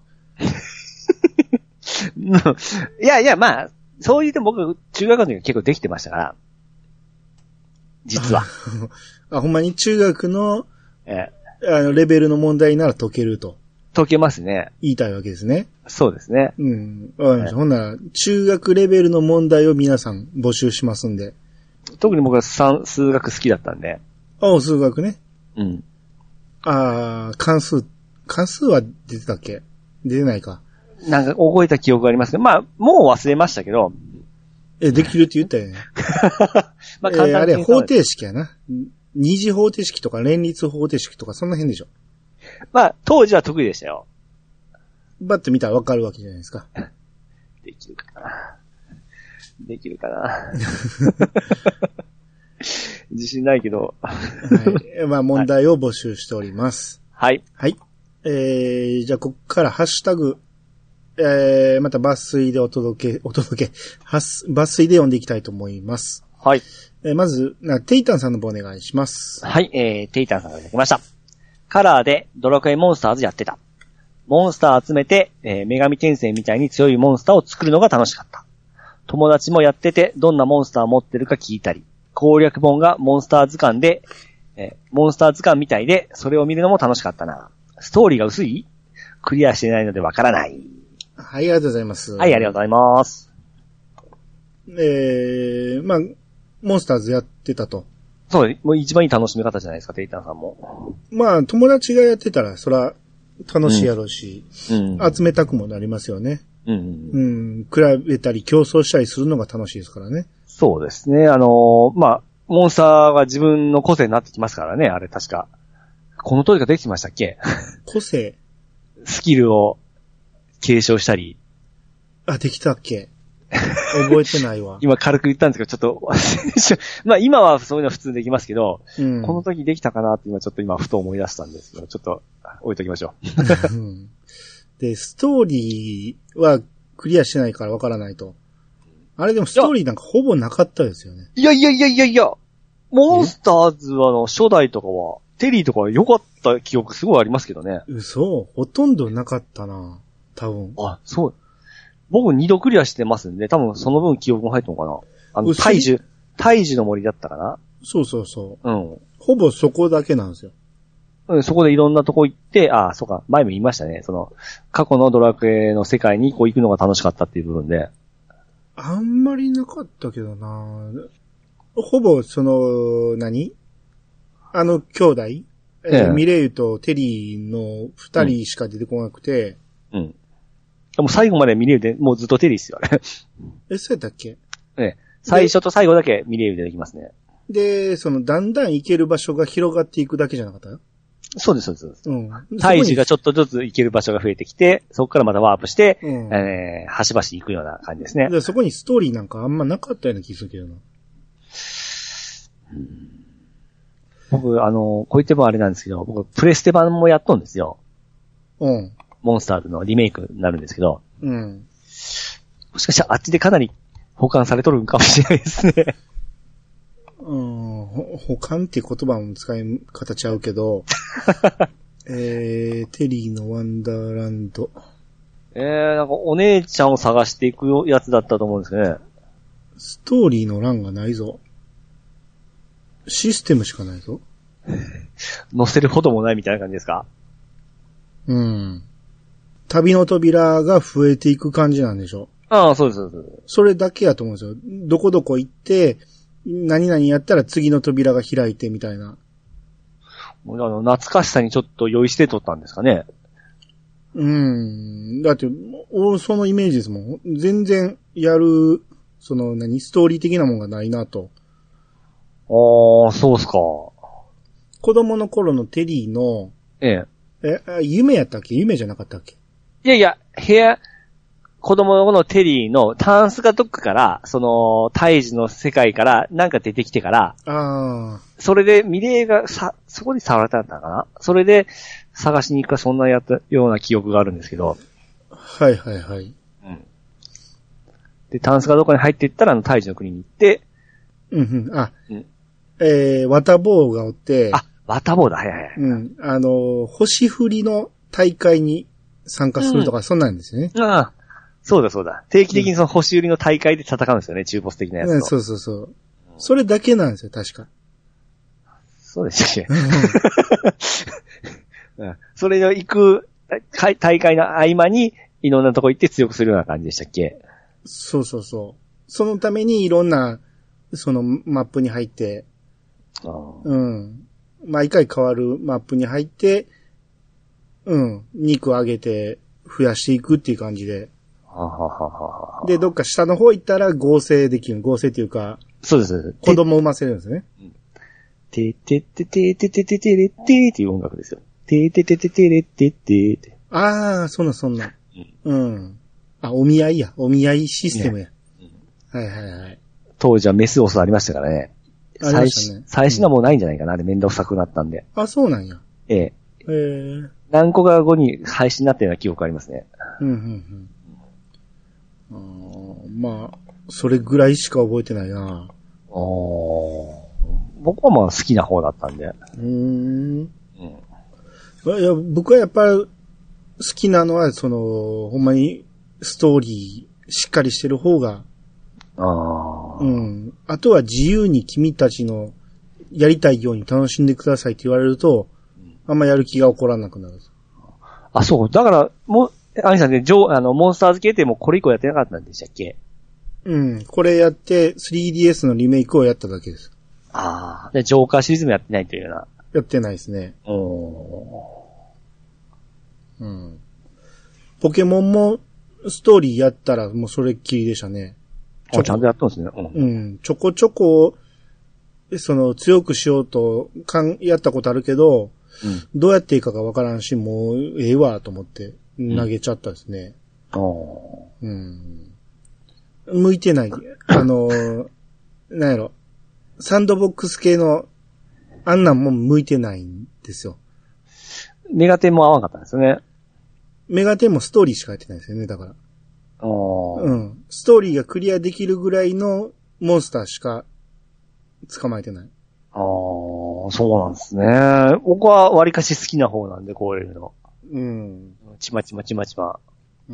いやいや、まあ、そう言って僕、中学の時は結構できてましたから。実は。 あ、ほんまに中学の、 ええ、 あの、レベルの問題なら解けると。 解けますね。 言いたいわけですね。 そうですね。 うん。わかりました。ほんなら、中学レベルの問題を皆さん募集しますんで。 特に僕は数学好きだったんで。 ああ、数学ね。 うん。 ああ、関数、関数は出てたっけ？出てないか。 なんか覚えた記憶がありますけど、まあ、もう忘れましたけど。 え、できるって言ったよね。まあ、簡単に、えー、あれ、方程式やな。二次方程式とか連立方程式とかそんな辺でしょ。 まあ、当時は得意でしたよ。 バッと見たらわかるわけじゃないですか。 できるかな。できるかな。自信ないけど。 はい。まあ、問題を募集しております。 はい。 はい。えー、じゃあ、こっからハッシュタグ、えー、また抜粋でお届け、お届け、抜粋で読んでいきたいと思います。 はい。 えー、まず、なテイタンさんの方お願いします。 はい、えー、テイタンさんがいただきました。カラーでドラクエモンスターズやってた。モンスター集めて、えー、女神転生みたいに強いモンスターを作るのが楽しかった。友達もやってて、どんなモンスター持ってるか聞いたり、攻略本がモンスター図鑑で、えー、モンスター図鑑みたいで、それを見るのも楽しかったな。ストーリーが薄い？クリアしてないのでわからない。 はい、ありがとうございます。 はい、ありがとうございます。 えー、まあ、モンスターズやってたと。 そう、もう一番いい楽しみ方じゃないですか、テイタンさんも。 まあ、友達がやってたら、そら、楽しいやろうし、うんうん、集めたくもなりますよね。うん、うん。比べたり競争したりするのが楽しいですからね。 そうですね。あのー、まあ、モンスターが自分の個性になってきますからね、あれ確か。この通りができてましたっけ？ 個性？ スキルを継承したり。 あ、できたっけ？覚えてないわ。 今軽く言ったんですけど、ちょっと忘れちゃう。まあ今はそういうのは普通できますけど、うん、この時できたかなって今ちょっと今ふと思い出したんですけど、ちょっと置いときましょう。うん、 で、ストーリーはクリアしてないからわからないと。あれでもストーリーなんかほぼなかったですよね。 いやいやいやいやいや、モンスターズはの初代とかは、テリーとかは良かった記憶すごいありますけどね。 嘘？ほとんどなかったな。多分。 あ、そう。僕二度クリアしてますんで、多分その分記憶も入ったのかな。あの、大樹、大樹の森だったかな。 そうそうそう。うん。ほぼそこだけなんですよ。 うん、そこでいろんなとこ行って、ああ、そうか、前も言いましたね。その、過去のドラクエの世界にこう行くのが楽しかったっていう部分で。 あんまりなかったけどな。ほぼ、その、何？あの兄弟、ええー、ミレイユとテリーの二人しか出てこなくて。うん。うん、 でも最後までミレイユで、もうずっとテリーですよね。 え、そうやったっけ？ ええ。最初と最後だけミレイユでできますね。 で、その、だんだん行ける場所が広がっていくだけじゃなかった？ そうです、そうです。うん。大樹がちょっとずつ行ける場所が増えてきて、そこからまたワープして、うん、えー、端々行くような感じですね。 で、そこにストーリーなんかあんまなかったような気するけどな。 うん僕、あの、こう言ってもあれなんですけど、僕、プレステ版もやっとんですよ。うん。モンスターズのリメイクになるんですけど。うん。もしかしたらあっちでかなり保管されとるんかもしれないですね。 うん、保管って言葉も使い方ちゃうけど、えー、テリーのワンダーランド。 えー、なんかお姉ちゃんを探していくやつだったと思うんですね。 ストーリーの欄がないぞ。システムしかないぞ。 載せるほどもないみたいな感じですか？ うん。旅の扉が増えていく感じなんでしょ？ ああ、そうです、そうです。 それだけやと思うんですよ。どこどこ行って、何々やったら次の扉が開いてみたいな。 もうあの、懐かしさにちょっと酔いして撮ったんですかね。 うん。だって、そのイメージですもん。全然やる、その何、ストーリー的なもんがないなと。 ああ、そうっすか。 子供の頃のテリーの、ええ。え、夢やったっけ？夢じゃなかったっけ？ いやいや、部屋、子供の頃のテリーのタンスがどっかから、その、胎児の世界からなんか出てきてから、ああ。それでミレイがさ、そこに触られたんだかな？それで探しに行くかそんなやったような記憶があるんですけど。 はいはいはい。うん。 で、タンスがどこに入っていったらあの胎児の国に行って、 うんうん、あ、うん、えー、綿棒がおって、 あ、綿棒だ、はいはいはい。 うん。あの、星降りの大会に参加するとか、うん、そんなんですよね。 ああ。そうだそうだ。定期的にその星売りの大会で戦うんですよね、中ボス的なやつと。 うん、そうそうそう。それだけなんですよ、確か。 そうでしたっけ、うん、それの行く大会の合間にいろんなとこ行って強くするような感じでしたっけ？ そうそうそう。そのためにいろんな、そのマップに入って、あうん。毎回変わるマップに入って、うん。肉上げて増やしていくっていう感じで。ははははで、どっか下の方行ったら合成できる。合成っていうか。 そうです。 子供を産ませるんですね。 ててててててててれってっていう音楽ですよ。てててててれってってって。 ああ、そんなそんな。うん。うん。あ、お見合いや。お見合いシステムや。ねうん、はいはいはい。 当時はメスオスありましたからね。最新、最新はもうないんじゃないかな。あれめんどくさくなったんで。 あ、そうなんや。 ええ。ええ。何個か後に配信になったような記憶ありますね。うん、うん、 うん。あまあ、それぐらいしか覚えてないな。あ僕はまあ好きな方だったんで。うーん。 うん。いや、僕はやっぱり好きなのは、その、ほんまにストーリーしっかりしてる方が、ああ。うん。あとは自由に君たちのやりたいように楽しんでくださいって言われると、あんまやる気が起こらなくなる。 あ、そう。だから、もう、 アミさんね、ジョー、あの、モンスターズ系ってもうこれ以降やってなかったんでしたっけ？ うん。これやって スリーディーエス のリメイクをやっただけです。 ああ。で、ジョーカーシリーズもやってないというような。 やってないですね。うん。ポケモンもストーリーやったらもうそれっきりでしたね。 ちょちゃんとやったんですね。 うん。うん、ちょこちょこ、その、強くしようと、かん、やったことあるけど、うん、どうやっていいかがわからんし、もう、ええわ、と思って、投げちゃったですね。うん。うん。向いてない。あの、なんやろ。サンドボックス系の、あんなんも向いてないんですよ。 メガテンも合わなかったんですよね。 メガテンもストーリーしかやってないですよね、だから。うん。ストーリーがクリアできるぐらいのモンスターしか捕まえてない。 ああ、そうなんですね。僕は割かし好きな方なんで、こういうの。うん。ちまちまちまちま。うん。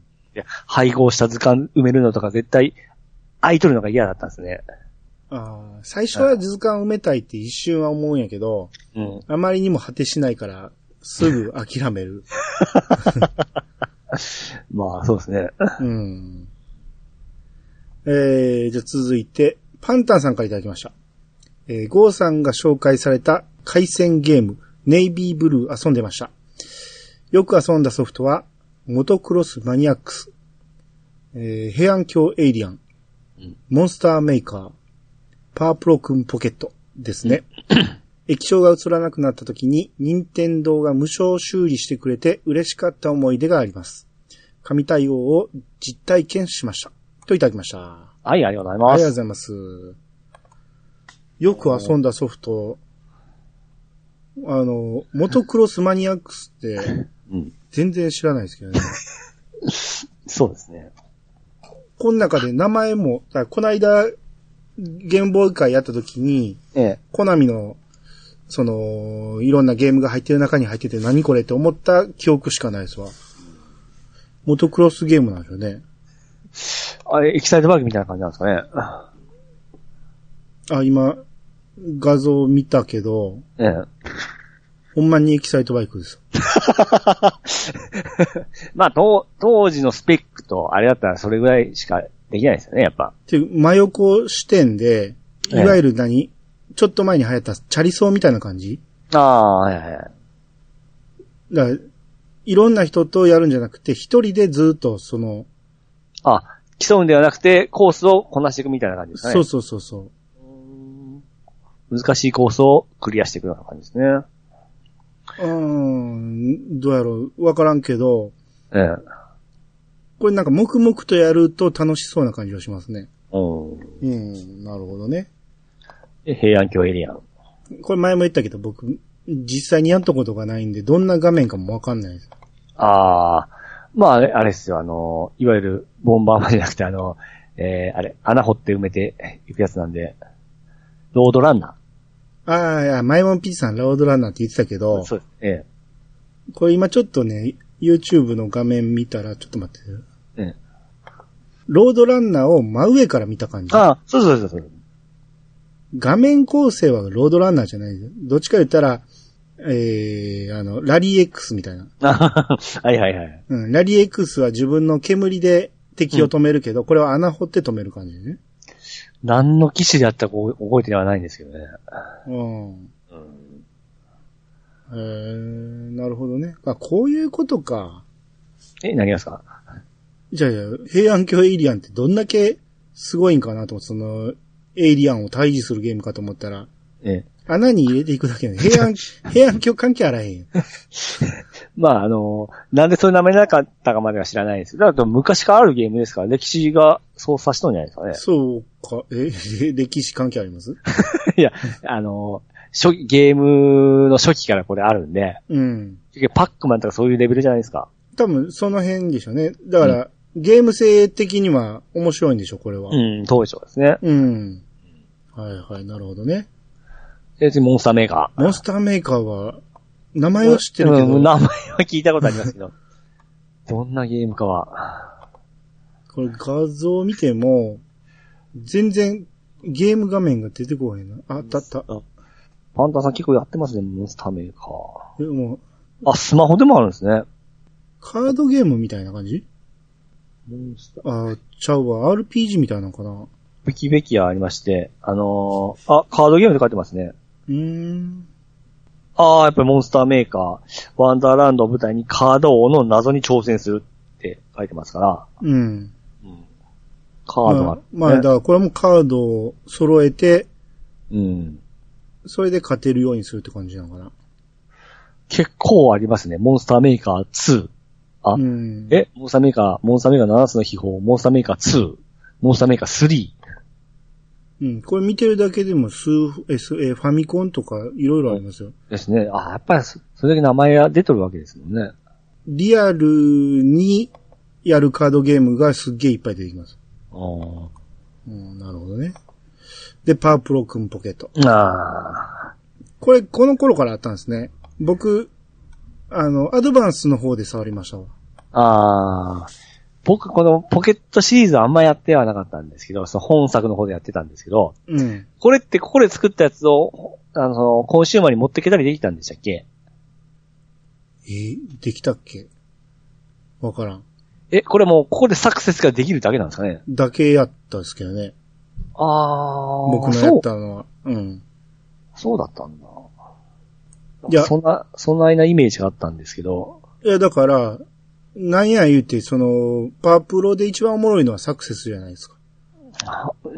いや、配合した図鑑埋めるのとか絶対、空いとるのが嫌だったんですね。 ああ、最初は図鑑埋めたいって一瞬は思うんやけど、うん、あまりにも果てしないから、すぐ諦める。 まあ、そうですね。うん。 えー、じゃあ続いて、パンタンさんからいただきました。えー、ゴーさんが紹介された回線ゲーム、ネイビーブルー遊んでました。よく遊んだソフトは、モトクロスマニアックス、えー、平安京エイリアン、うん、モンスターメーカー、パワープロくんポケットですね。液晶が映らなくなった時に、任天堂が無償修理してくれて嬉しかった思い出があります。神対応を実体験しました。といただきました。 はい、ありがとうございます。 ありがとうございます。よく遊んだソフト、あの、モトクロスマニアックスって、全然知らないですけどね。 そうですね。 この中で名前も、この間、ゲームボーイ会やった時に、ええ、コナミの、その、いろんなゲームが入ってる中に入ってて何これって思った記憶しかないですわ。モトクロスゲームなんですよね。 あれ、エキサイトバーグみたいな感じなんですかね。 あ、今、画像見たけど、ええ、ほんまにエキサイトバイクです。 まあ、当、当時のスペックと、あれだったらそれぐらいしかできないですよね、やっぱ。 で、真横視点で、いわゆる何、ええ、ちょっと前に流行ったチャリソーみたいな感じ？ ああ、はいはいはい。 だから、いろんな人とやるんじゃなくて、一人でずっとその、 あ、競うんではなくて、コースをこなしていくみたいな感じですかね。 そうそうそうそう。 難しいコースをクリアしていくような感じですね。 うーん、どうやろう、わからんけど、ええ。これなんか黙々とやると楽しそうな感じがしますね。うん。うん、なるほどね。 平安京エリアン。 これ前も言ったけど、僕、実際にやったことがないんで、どんな画面かもわかんないです。 ああ、まああれ、あれですよ、あの、いわゆるボンバーマンじゃなくて、あの、えー、あれ、穴掘って埋めていくやつなんで、ロードランナー。ああ、いや、マイモンピーチさんロードランナーって言ってたけど、 そうです。ええ。 これ今ちょっとね、YouTube の画面見たら、ちょっと待って。ええ。ロードランナーを真上から見た感じ。 ああ、そうそうそうそう。 画面構成はロードランナーじゃない。どっちか言ったら、えー、あの、ラリー X みたいな。 はいはいはい。 うん、ラリー X は自分の煙で敵を止めるけど、うん、これは穴掘って止める感じね。 何の機種であったか覚えてはないんですけどね。うん。うん、 えー、なるほどね。あ、こういうことか。 え、何がですか？ じゃあ、平安京エイリアンってどんだけすごいんかなと思って、その、エイリアンを退治するゲームかと思ったら、ええ、穴に入れていくだけで、平安、平安京関係あらへん。 まあ、あの、なんでそういう名前なかったかまでは知らないです。だから昔からあるゲームですから、歴史がそうさしとんじゃないですかね。 そうか、え、歴史関係ありますいや、あの、初期、ゲームの初期からこれあるんで、うん。パックマンとかそういうレベルじゃないですか。 多分、その辺でしょうね。だから、うんゲーム性的には面白いんでしょ、これは。 うん、当時はですね。 うん。はいはい、なるほどね。 で、次、モンスターメーカー。モンスターメーカーは、名前は知ってるけど。 うん、名前は聞いたことありますけど。どんなゲームかは。 これ画像を見ても、全然ゲーム画面が出てこないな。あ、あったあった。 パンタさん結構やってますね、モンスターメーカー。 でも、 あ、スマホでもあるんですね。 カードゲームみたいな感じ？モンスター。あ、ちゃうわ。アールピージー みたいなのかな？ ウィキベキアありまして、あのー、あ、カードゲームで書いてますね。 うーん。 ああ、やっぱりモンスターメーカー、ワンダーランドを舞台にカード王の謎に挑戦するって書いてますから。 うん。うん、 カードが、ね。 まあ、まあ、だからこれもカードを揃えて、 うん。 それで勝てるようにするって感じなのかな。 結構ありますね。モンスターメーカーツー。あ、うん、え、モンスターメーカー、モンスターメーカーななつの秘宝、モンスターメーカーツー、モンスターメーカースリー。 うん、これ見てるだけでも数、S、ファミコンとかいろいろありますよ。 ですね。あ、やっぱりそれだけ名前が出てるわけですもんね。 リアルにやるカードゲームがすっげえいっぱい出てきます。 ああ、 うん。なるほどね。で、パワープロくんポケット。 ああ。 これ、この頃からあったんですね。僕、あの、アドバンスの方で触りましたわ。 ああ。僕、このポケットシリーズはあんまやってはなかったんですけど、その本作の方でやってたんですけど、 うん。 これってここで作ったやつを、あの、そのコンシューマーに持ってけたりできたんでしたっけ？ えー、できたっけ？わからん。 え、これもうここでサクセスができるだけなんですかね？ だけやったんですけどね。 ああ。 僕のやったのは。ううん。 そうだったんだ。 いや、 そんな、そんななイメージがあったんですけど。 いや、だから、なんや言うて、その、パワープロで一番おもろいのはサクセスじゃないですか。 うん。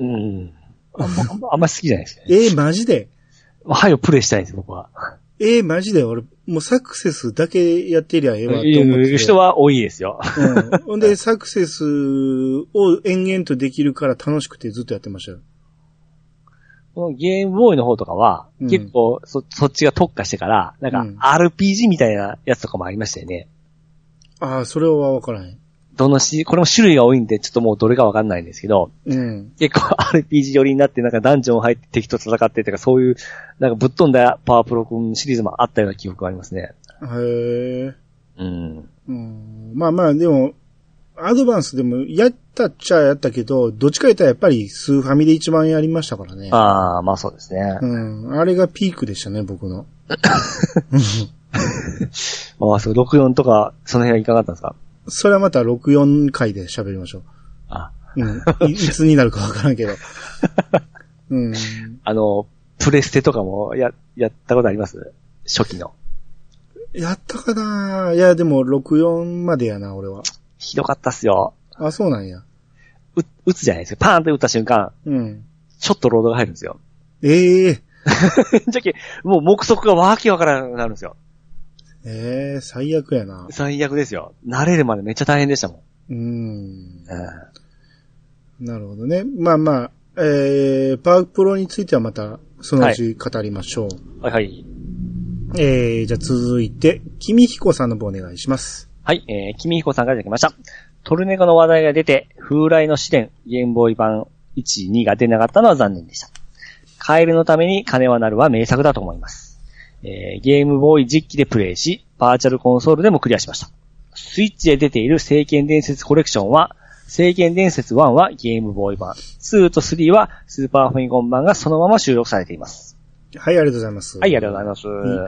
あんま、あんま好きじゃないですね。 えー、マジではよプレイしたいんです、僕は。 えー、マジで俺、もうサクセスだけやってりゃええわと思って。 いう人は多いですよ。 うん。ほんで、サクセスを延々とできるから楽しくてずっとやってましたよ。 このゲームボーイの方とかは、うん、結構そ、そっちが特化してから、なんか アールピージー みたいなやつとかもありましたよね。 うん、ああ、それはわからへん。 どのし、これも種類が多いんで、ちょっともうどれかわかんないんですけど、 うん、 結構 アールピージー 寄りになって、なんかダンジョン入って敵と戦ってとか、そういう、なんかぶっ飛んだパワープロ君シリーズもあったような記憶がありますね。 へえ。 うん。 うん。まあまあ、でも、アドバンスでもやったっちゃやったけど、どっちか言ったらやっぱりスーファミで一番やりましたからね。 ああ、まあそうですね。 うん。あれがピークでしたね、僕の。 まあ、そう、ろくじゅうよんとか、その辺はいかがだったんですか？ それはまたろくじゅうよん回で喋りましょう。 あ、 うん。い, いつになるかわからんけど。うん。 あの、プレステとかもや、やったことあります？初期の。 やったかないや、でもろくじゅうよんまでやな、俺は。 ひどかったっすよ。 あ、そうなんや。 う、撃つじゃないですか。パーンって撃った瞬間。 うん。 ちょっとロードが入るんですよ。 ええー。じゃけ、もう目測がわけわからなくなるんですよ。 ええー、最悪やな。 最悪ですよ。慣れるまでめっちゃ大変でしたもん。 うーん。なるほどね。まあまあ、えー、パワープロについてはまた、そのうち語りましょう。 はい、はい、はい。 えー、じゃあ続いて、君彦さんの方お願いします。 はい、えー、君彦さんからいただきました。トルネコの話題が出て、風来の試練、ゲームボーイ版いち、にが出なかったのは残念でした。カエルのために金はなるは名作だと思います。えー、ゲームボーイ実機でプレイし、バーチャルコンソールでもクリアしました。スイッチで出ている聖剣伝説コレクションは、聖剣伝説ワンはゲームボーイ版、ツーとスリーはスーパーファミコン版がそのまま収録されています。 はい、ありがとうございます。 はい、ありがとうございます。うん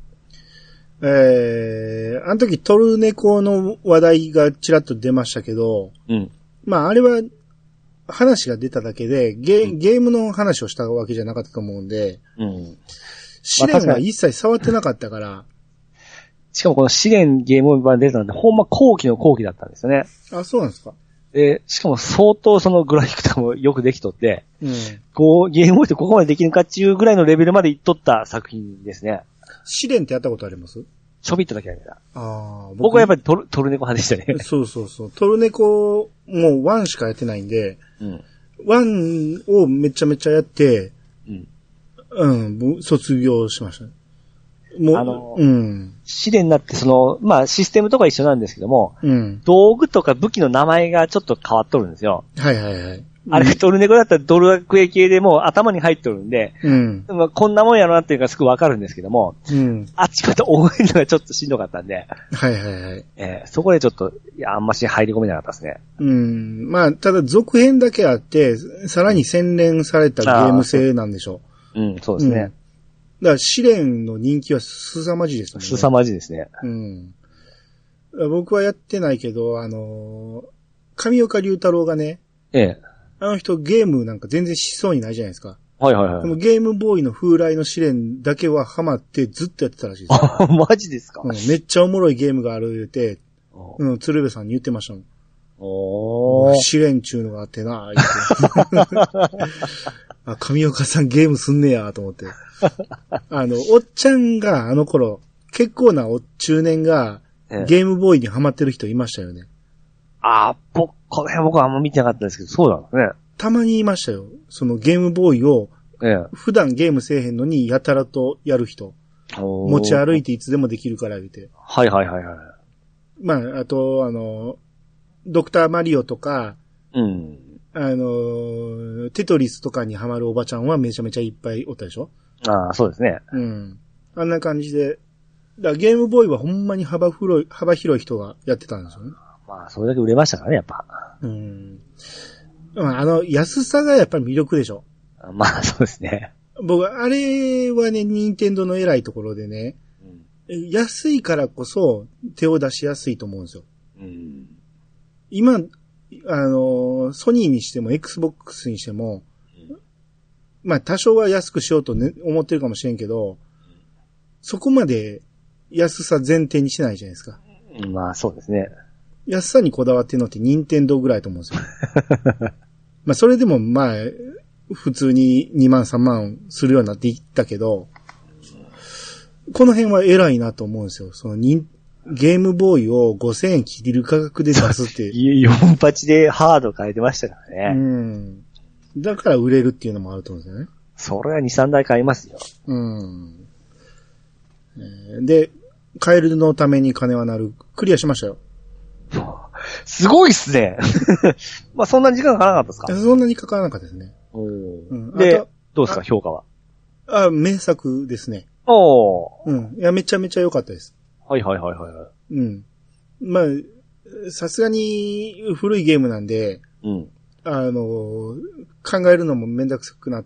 えー、あの時トルネコの話題がちらっと出ましたけど、 うん。 まああれは話が出ただけで、ゲ、うん、ゲームの話をしたわけじゃなかったと思うんで、 うん。 試練は一切触ってなかったから。 しかもこの試練ゲーム版出たので、ほんま後期の後期だったんですよね。 あ、そうなんですか。 で、しかも相当そのグラフィックとかもよくできとって、 うん。 こう、ゲームボーイってここまでできるかっていうぐらいのレベルまでいっとった作品ですね。 試練ってやったことあります？ ちょびっとだけあるから。 ああ、 僕, 僕はやっぱりトル、トルネコ派でしたね。 そうそうそう。トルネコ、もうワンしかやってないんで、 うん。 ワンをめちゃめちゃやって、 うん。 うん、卒業しましたね。もう、 あの、 うん。 試練になってその、まあシステムとか一緒なんですけども、 うん。 道具とか武器の名前がちょっと変わっとるんですよ。 はいはいはい。 あれ、トルネコだったらドルクエ系でもう頭に入っとるんで、 うん。 まあ、こんなもんやろなっていうのがすぐわかるんですけども、 うん。 あっちこっち覚えるのがちょっとしんどかったんで、 はいはいはい。 えー、そこでちょっと、いや、あんまし入り込めなかったですね。 うん。まあ、ただ続編だけあって、さらに洗練されたゲーム性なんでしょう。うん、そうですね。うん、 だから試練の人気は凄まじいですもんね。 凄まじいですね。 うん。 僕はやってないけど、あのー、上岡龍太郎がね、 ええ。 あの人ゲームなんか全然しそうにないじゃないですか。 はいはいはい。 でもゲームボーイの風来の試練だけはハマってずっとやってたらしいです。 あ、マジですか、 うん、めっちゃおもろいゲームがある言うて、うん、鶴瓶さんに言ってましたもん。おー。試練中のがあってな、言って。あ、上岡さんゲームすんねや、と思って。あの、おっちゃんがあの頃、結構なお中年がゲームボーイにハマってる人いましたよね。 ああ、僕、この辺僕はあんま見てなかったですけど、そうなんですね。 たまにいましたよ。そのゲームボーイを、ええ、普段ゲームせえへんのにやたらとやる人。持ち歩いていつでもできるから言うて。 はいはいはいはい。 まあ、あと、あの、ドクターマリオとか、 うん。 あの、テトリスとかにハマるおばちゃんはめちゃめちゃいっぱいおったでしょ？ ああ、そうですね。 うん。あんな感じで、だからゲームボーイはほんまに幅広い、幅広い人がやってたんですよね。 まあ、それだけ売れましたからね、やっぱ。 うん。まあ、あの、安さがやっぱり魅力でしょ。 まあ、そうですね。 僕、あれはね、任天堂の偉いところでね、うん、安いからこそ手を出しやすいと思うんですよ。うん、今、あの、ソニーにしても Xbox にしても、うん、まあ多少は安くしようと、ね、思ってるかもしれんけど、そこまで安さ前提にしないじゃないですか。 まあそうですね。 安さにこだわってるのって任天堂ぐらいと思うんですよ。まあそれでもまあ、普通ににまんさんまんするようになっていったけど、この辺は偉いなと思うんですよ。そのにゲームボーイをごせんえん切る価格で出すって。 よんはちでハード変えてましたからね。 うん。だから売れるっていうのもあると思うんですよね。 それはに、さんだい買いますよ。 うん。で、カエルのために金はなる。クリアしましたよ。 すごいっすね。まあそんなに時間かからなかったですか？ そんなにかからなかったですね。 おうん、で、どうですか評価は？ あ、名作ですね。 おー。 うん。いや、めちゃめちゃ良かったです。 はいはいはいはい。 うん。まあ、さすがに古いゲームなんで、うん。あの、考えるのもめんどくさくなって、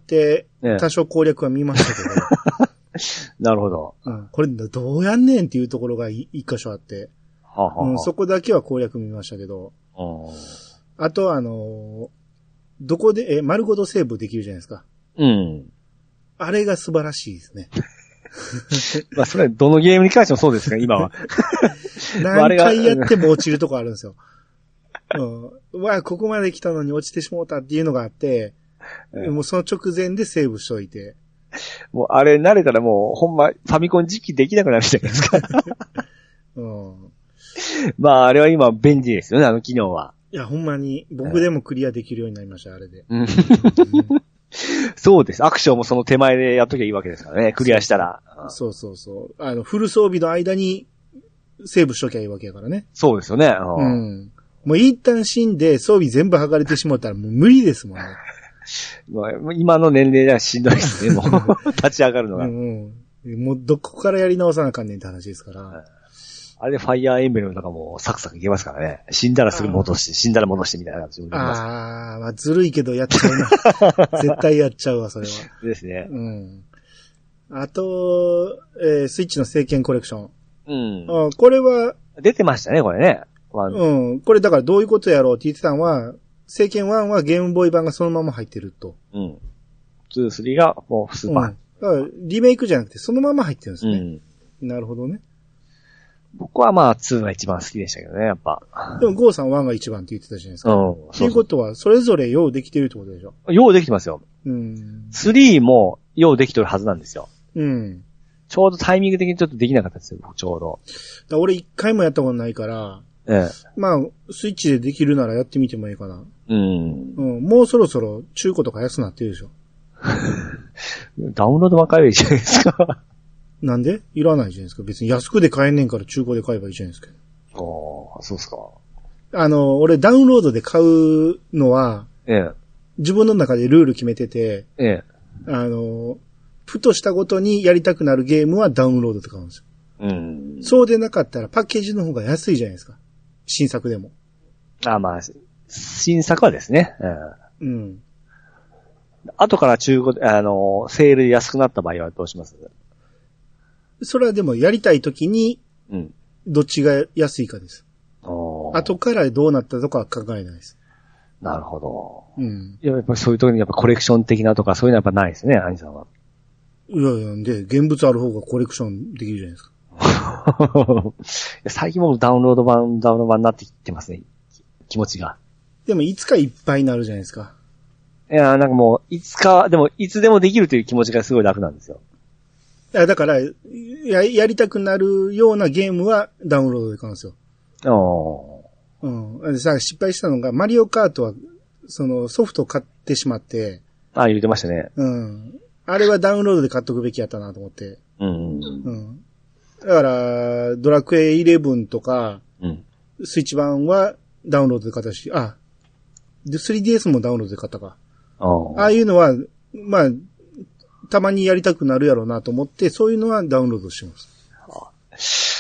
ね、多少攻略は見ましたけど。 なるほど。 うん。これどうやんねんっていうところが一箇所あって、はあはあうん、そこだけは攻略見ましたけど、あとあの、どこで、え、丸ごとセーブできるじゃないですか。うん。あれが素晴らしいですね。 まあ、それ、どのゲームに関してもそうですが、今は。 何回やっても落ちるとこあるんですよ。うん。うわ、ここまで来たのに落ちてしもうたっていうのがあって、うん、もうその直前でセーブしといて。 もう、あれ慣れたらもう、ほんま、ファミコン時期できなくなるじゃないですか。うん。まあ、あれは今、便利ですよね、あの機能は。 いや、ほんまに、僕でもクリアできるようになりました、あれで。うん、 そうです。アクションもその手前でやっときゃいいわけですからね、クリアしたら。 そうそうそう。あの、フル装備の間に、セーブしときゃいいわけやからね。 そうですよね。 うん。もう一旦死んで装備全部剥がれてしまったらもう無理ですもんね。 今の年齢ではしんどいですね、もう。立ち上がるのが。 うんうん、もうどこからやり直さなあかんねんって話ですから。 あれでファイヤーエンブレムとかもサクサクいけますからね。死んだらすぐ戻して、死んだら戻してみたいな感じで。 ああ、まあずるいけどやっちゃうな。絶対やっちゃうわ、それは。 ですね。 うん。あと、えー、スイッチの聖剣コレクション。うん。あこれは、 出てましたね、これね。 うん。これだからどういうことやろうって言ってたのは、聖剣ワンはゲームボーイ版がそのまま入ってると。 うん。ツー、スリーがもうスーパー。うん。 だからリメイクじゃなくてそのまま入ってるんですね。うん。なるほどね。 僕はまあツーが一番好きでしたけどね、やっぱ。 でもゴーさんワンが一番って言ってたじゃないですか。うん。っていうことは、それぞれ用できてるってことでしょ？ 用できてますよ。うん。スリーも用できてるはずなんですよ。うん。ちょうどタイミング的にちょっとできなかったですよ、ちょうど。 だ俺一回もやったことないから、ええ。まあ、スイッチでできるならやってみてもいいかな。うん。うん。もうそろそろ中古とか安くなってるでしょ。 ダウンロードばっかりいいじゃないですか。 なんでいらないじゃないですか。別に安くで買えんねんから中古で買えばいいじゃないですか。 ああ、そうっすか。 あの、俺ダウンロードで買うのは、ええ。自分の中でルール決めてて、ええ。あの、ふとしたごとにやりたくなるゲームはダウンロードで買うんですよ。うん。そうでなかったらパッケージの方が安いじゃないですか。新作でも。 ああ、まあ、新作はですね。うん。うん。後から中古で、あの、セールで安くなった場合はどうします？ それはでもやりたい時に、うん。 どっちが安いかです。後からどうなったとかは考えないです。 なるほど。 うん。 いや、やっぱりそういうところにやっぱコレクション的なとかそういうのはやっぱないですね、兄さんは。 いやいや、で、現物ある方がコレクションできるじゃないですか。 最近もダウンロード版、ダウンロード版になってきてますね。気持ちが。 でもいつかいっぱいになるじゃないですか。 いや、なんかもう、いつか、でも、いつでもできるという気持ちがすごい楽なんですよ。 だから、や、やりたくなるようなゲームはダウンロードで買うんですよ。 ああ。 うん。さ、失敗したのが、マリオカートは、その、ソフトを買ってしまって。 ああ、言ってましたね。 うん。あれはダウンロードで買っとくべきやったなと思って。 うん。 うん。だから、ドラクエイレブンとか、 うん。 スイッチ版はダウンロードで買ったし、あ、で、スリーディーエス もダウンロードで買ったか。ああ。ああいうのは、まあ、たまにやりたくなるやろうなと思って、そういうのはダウンロードしてます。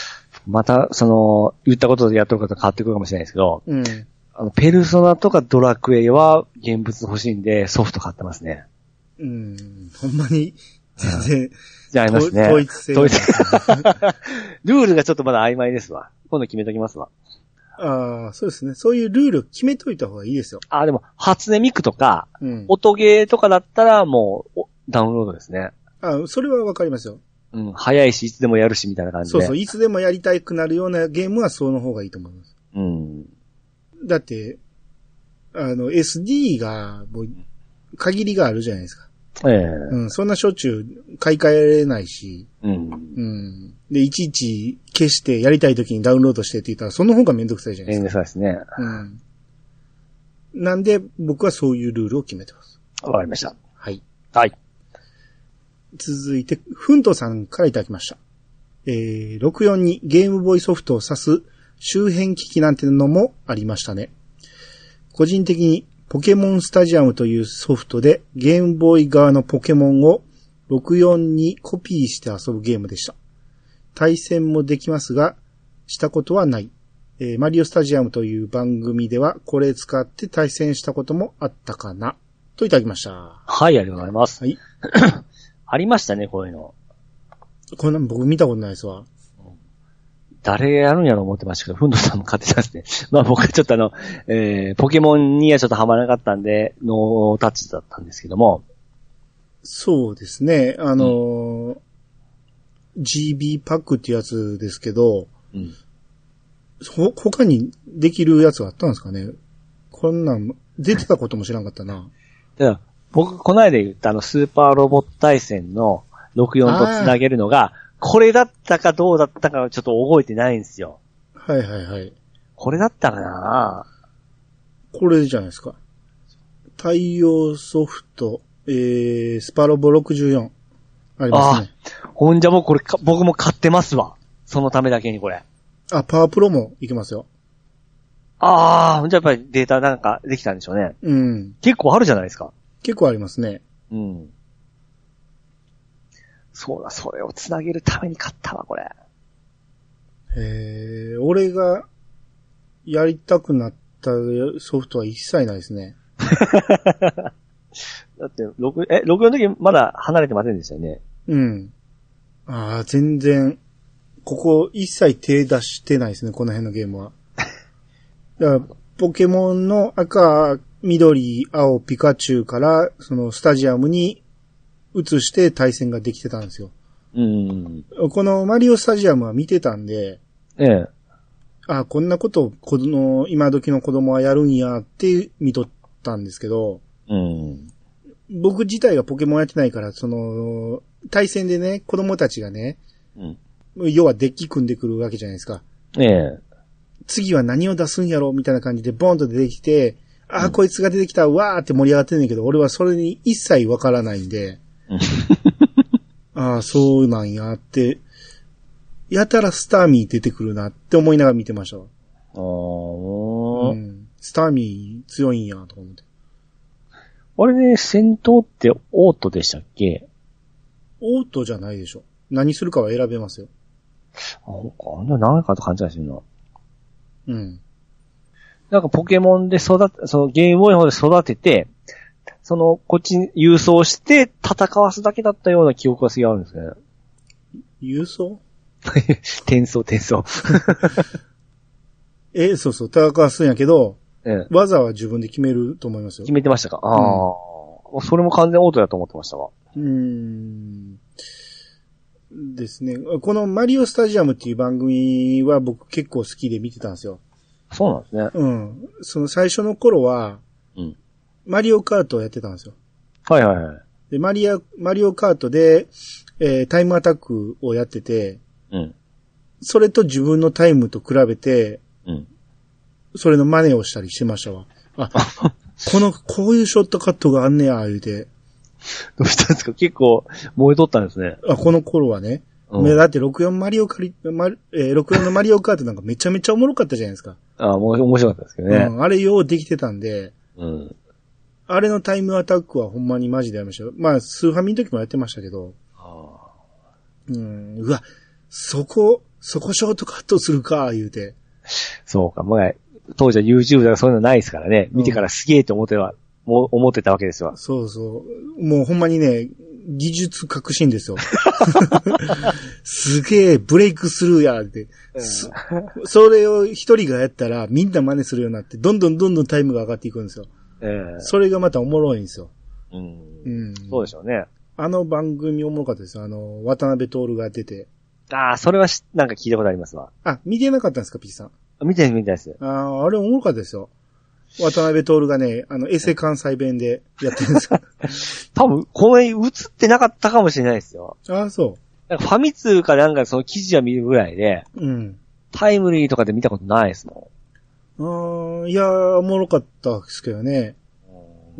また、その、言ったことでやってること変わってくるかもしれないですけど、 うん。 あの、ペルソナとかドラクエは現物欲しいんでソフト買ってますね。 うん。ほんまに、全然、 じゃあありますね。 統一性。統一ルールがちょっとまだ曖昧ですわ。今度決めときますわ。 ああ、そうですね。そういうルール決めといた方がいいですよ。 ああ、でも、初音ミクとか、 うん、 音ゲーとかだったらもう、ダウンロードですね。 ああ、それはわかりますよ。 うん、早いし、いつでもやるし、みたいな感じで。 そうそう、いつでもやりたくなるようなゲームはその方がいいと思います。 うん。 だって、あの、エスディー が、もう、限りがあるじゃないですか。 ええうん、そんなしょっちゅう買い替えれないし。 うん。 うん。で、いちいち消してやりたい時にダウンロードしてって言ったら、その方がめんどくさいじゃないですか。 めんどくさいですね。 うん。なんで、僕はそういうルールを決めてます。 わかりました。 はい。 はい。 続いて、ふんとさんからいただきました。えー、ろくよんにゲームボーイソフトを指す周辺機器なんてのもありましたね。個人的にポケモンスタジアムというソフトでゲームボーイ側のポケモンをろくよんにコピーして遊ぶゲームでした。対戦もできますが、したことはない。えー、マリオスタジアムという番組ではこれ使って対戦したこともあったかな。といただきました。 はい、ありがとうございます。 はい。 ありましたね、こういうの。 こんなん僕見たことないですわ。 誰がやるんやろう思ってましたけど、ふんどさんも買ってたんですね。まあ僕はちょっとあの、えー、ポケモンにはちょっとハマらなかったんで、ノータッチだったんですけども。 そうですね。あのー、うん、ジービー パックってやつですけど、うん、ほ、他にできるやつがあったんですかね。こんなん、出てたことも知らんかったな。 だから僕、この間言ったあの、スーパーロボット対戦のろくよんと繋げるのが、これだったかどうだったかちょっと覚えてないんですよ。 はいはいはい。 これだったかな？ これじゃないですか。対応ソフト、えー、スパロボろくじゅうよん。ありますね。 あ、ほんじゃもうこれか、僕も買ってますわ。そのためだけにこれ。 あ、パワープロもいけますよ。 ああ、ほんじゃやっぱりデータなんかできたんでしょうね。 うん。 結構あるじゃないですか。 結構ありますね。 うん。そうだ、それをつなげるために買ったわ、これ。 へえ、俺がやりたくなったソフトは一切ないですね。 だって、ろく、え、ろくの時まだ離れてませんでしたよね。 うん。ああ、全然、ここ一切手出してないですね、この辺のゲームは。だからポケモンの赤、緑、青、ピカチュウから、そのスタジアムに移して対戦ができてたんですよ。 うん。 このマリオスタジアムは見てたんで、 ええ。 あ、こんなことをこの今時の子供はやるんやって見とったんですけど、 うん。 僕自体がポケモンやってないから、その、対戦でね、子供たちがね、うん、要はデッキ組んでくるわけじゃないですか。 ええ。 次は何を出すんやろみたいな感じでボーンと出てきて、あ、うん、こいつが出てきた、わーって盛り上がってんねんけど、俺はそれに一切わからないんで、ああ、そうなんやって、やたらスターミー出てくるなって思いながら見てました。ああ、うん。スターミー強いんやと思って。 あれね、戦闘ってオートでしたっけ？ オートじゃないでしょ。何するかは選べますよ。 あ、ほか。じゃあ何かと勘違いしてるな。 うん。 なんかポケモンで育て、そのゲームボーイの方で育てて、その、こっちに郵送して戦わすだけだったような記憶がすげえあるんですね。 郵送？ 転送、転送。 え、そうそう、戦わすんやけど、 ええ、 技は自分で決めると思いますよ。 決めてましたか？ああ、うん。それも完全オートだと思ってましたわ。 うーん。ですね。このマリオスタジアムっていう番組は僕結構好きで見てたんですよ。 そうなんですね。 うん。その最初の頃は、うん、マリオカートをやってたんですよ。 はいはいはい。 で、マリア、マリオカートで、えー、タイムアタックをやってて、うん。それと自分のタイムと比べて、うん。それの真似をしたりしてましたわ。あ、この、こういうショットカットがあんねや、言うて。 どうしたんですか？結構燃えとったんですね。 あ、この頃はね。うん、だってろくじゅうよんマリオカリ、ま、えー、ろくじゅうよんのマリオカートなんかめちゃめちゃおもろかったじゃないですか。 ああ、もう面白かったですけどね。 うん、あれようできてたんで、うん。あれのタイムアタックはほんまにマジでやりましたよ。まあ、スーファミの時もやってましたけど。あうん、うわ、そこ、そこショートカットするか、言うて。 そうか、まあ、当時は YouTube とかそういうのないですからね。見てからすげえと思っては、もう思ってたわけですよ。 そうそう。もうほんまにね、技術革新ですよ。すげえ、ブレイクスルーや、って、うん。それを一人がやったらみんな真似するようになって、どんどんどんどんタイムが上がっていくんですよ。えー、それがまたおもろいんですよ。 うん。うん、そうでしょうね。 あの番組おもろかったですよ。あの、渡辺徹が出て。 ああ、それはしなんか聞いたことありますわ。 あ、見てなかったんですか、ピッチさん。 見てない、見てないです。 ああ、あれおもろかったですよ。渡辺徹がね、あの、エセ関西弁でやってるんですよ。 多分、これ映ってなかったかもしれないですよ。 ああ、そう。 なんかファミ通かなんかその記事は見るぐらいで、うん。タイムリーとかで見たことないですもん。ああ、いやー、おもろかったですけどね。うん。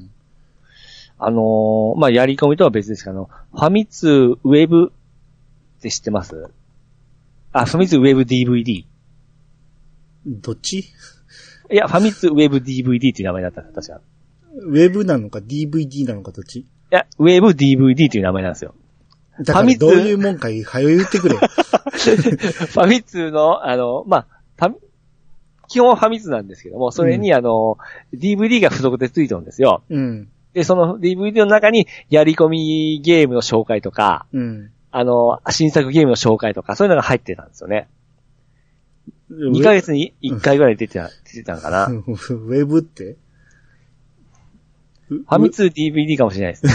あのー、まあ、やり込みとは別ですけど、ファミ通ウェブって知ってます？あ、ファミ通ウェブ ディーブイディー。 どっち？ いや、ファミ通ウェブ ディーブイディーっていう名前だった、確か。 ウェブなのか ディーブイディー なのかどっち？いや、ウェブ ディーブイディーっていう名前なんですよ。 だからどういうもんかい、はよ言ってくれ。ファミ通の、あの、まあ、ファミ、基本はファミ通なんですけども、それに、うん、あの、ディーブイディー が付属で付いてるんですよ。うん。で、その ディーブイディー の中に、やり込みゲームの紹介とか、うん。あの、新作ゲームの紹介とか、そういうのが入ってたんですよね。にかげつにいっかいぐらい出てた、出てたのかな。 ウェブってファミ通 ディーブイディー かもしれないですね。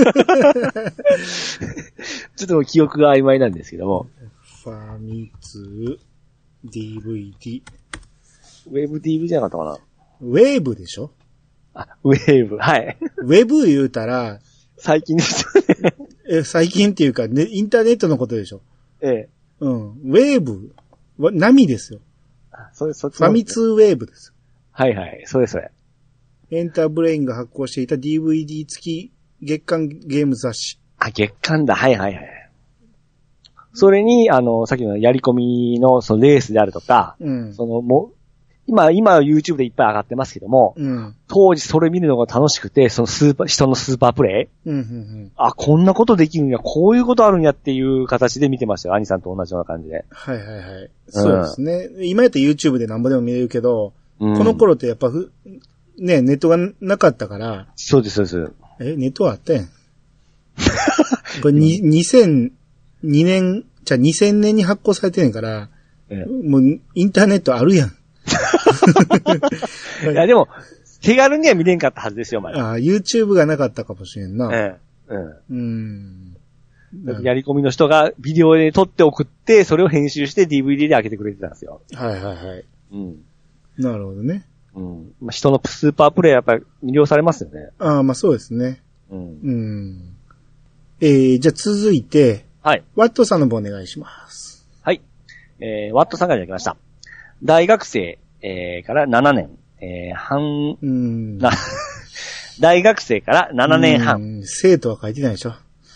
ちょっと記憶が曖昧なんですけども。 ファミ通 ディーブイディー。 ウェブ ディーブイディー じゃなかったかな。 ウェーブでしょ？ あ、ウェーブ、はい。 ウェブ言うたら、 最近ですよね。 え、最近っていうか、ね、インターネットのことでしょ？ええ。うん。ウェーブ、波ですよ。 あ、それ、そっち。 ファミ通ウェーブです。 はいはい、それそれ。 エンターブレインが発行していた ディーブイディー 付き月刊ゲーム雑誌。 あ、月刊だ。はいはいはい。それに、あの、さっきのやり込みの、そのレースであるとか、うん、その、もう、今、今 YouTube でいっぱい上がってますけども、うん、当時それ見るのが楽しくて、そのスーパー、人のスーパープレイ、うんうんうん、あ、こんなことできるんや、こういうことあるんやっていう形で見てましたよ。兄さんと同じような感じで。 はいはいはい。そうですね。うん、今やったら YouTube で何ぼでも見れるけど、うん、この頃ってやっぱふ、ね、ネットがなかったから。 そうです、そうです。 え、ネットはあったやん。これに、にせんにねん、じゃあにせんねんに発行されてんねんから、ええ、もうインターネットあるやん。 いや、でも、手軽には見れんかったはずですよ、まだ。 ああ、YouTube がなかったかもしれんな。ええ。 うん。うん。やり込みの人がビデオで撮って送って、それを編集して ディーブイディー で開けてくれてたんですよ。 はいはいはい。うん。なるほどね。 うん。まあ、人のスーパープレイやっぱり魅了されますよね。 ああ、まあそうですね。うん。うん。えー、じゃあ続いて、はい。ワットさんの方お願いします。 はい。えー、ワットさんからいただきました。大学生、えー、からななねん、えー、半、うん。な、大学生からななねんはん。 うん。生徒は書いてないでしょ。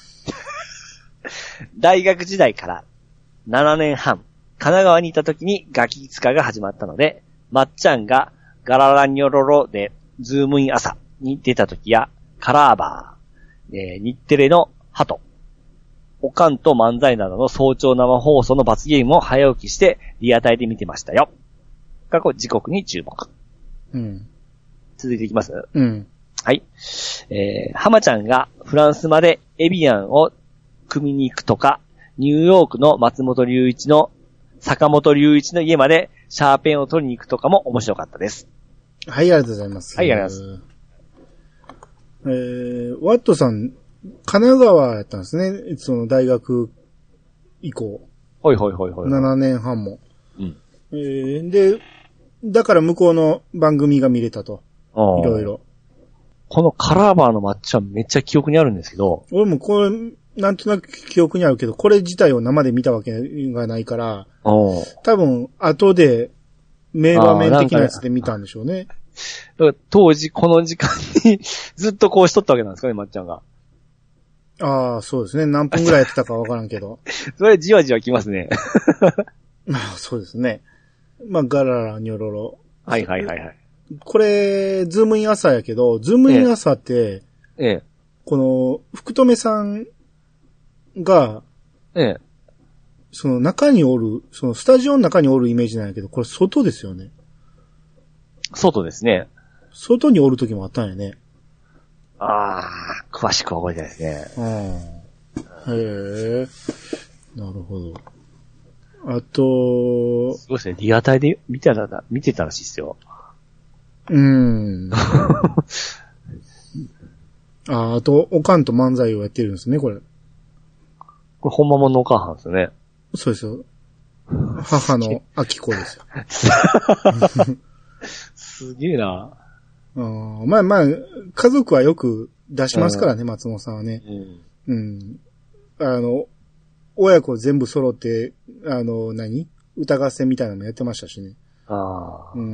大学時代からななねんはん、神奈川にいた時にガキ使が始まったので、まっちゃんがガララニョロロでズームイン朝に出た時や、カラーバー、えー、日テレのハト、おかんと漫才などの早朝生放送の罰ゲームを早起きしてリアタイで見てましたよ。過去時刻に注目。うん。続いていきます？うん。はい。えー、浜ちゃんがフランスまでエビアンを組みに行くとか、 ニューヨークの松本隆一の、坂本隆一の家までシャーペンを取りに行くとかも面白かったです。 はい、ありがとうございます。 はい、ありがとうございます。 えー、ワットさん、神奈川やったんですね。その大学以降。 はいはいはいはい。 ななねんはんも。 うん。 えー、で、だから向こうの番組が見れたと。いろいろ。 このカラーバーのマッチはめっちゃ記憶にあるんですけど。 俺もこれ、なんとなく記憶にあるけど、これ自体を生で見たわけがないから、多分後で名場面的なやつで見たんでしょうね。 だから当時この時間にずっとこうしとったわけなんですかね、まっちゃんが。 ああ、そうですね。何分ぐらいやってたかわからんけど。 それじわじわきますね。 まあ、そうですね。まあ、ガララニョロロ。 はいはいはいはい。 これ、ズームイン朝やけど、ズームイン朝って、 ええ、 この、福留さんが、 ええ、 その中におる、そのスタジオの中におるイメージなんやけど、これ外ですよね。 外ですね。 外におる時もあったんやね。 ああ、詳しく覚えてないですね。 うん。へえ。なるほど。あと、 すごいですね。リアタイで見てた、見てたらしいですよ。 うーん。あ、あと、おかんと漫才をやってるんですね、これ。 これ、ほんまもんのお母さんですよね。 そうですよ。母のあきこですよ。 すげえな。 あまあまあ、家族はよく出しますからね、松本さんはね。うん。うん。あの、親子全部揃って、あの、何歌合戦みたいなのもやってましたしね。 ああ。 うん。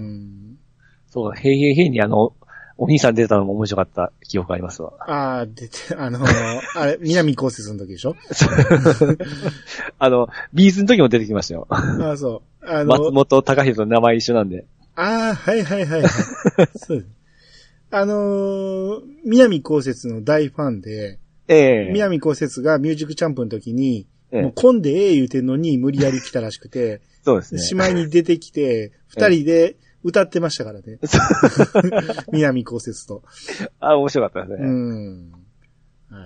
そう、へいへいへいにあの、お兄さん出たのも面白かった記憶がありますわ。 ああ、出て、あのー、あれ、南こうせつの時でしょあの、ビーズの時も出てきましたよ。 ああ、そう。あのー、 松本隆弘と名前一緒なんで。 ああ、はいはいはい、はい。そうです。あのー、南こうせつの大ファンで、 ええー。 南こうせつがミュージックチャンプの時に、 ええ、 もう混んでええ言うてんのに無理やり来たらしくて、 そうですね。 しまいに出てきて、二人で歌ってましたからね。南こうせつと。 あ、面白かったですね。 うん。はいはい。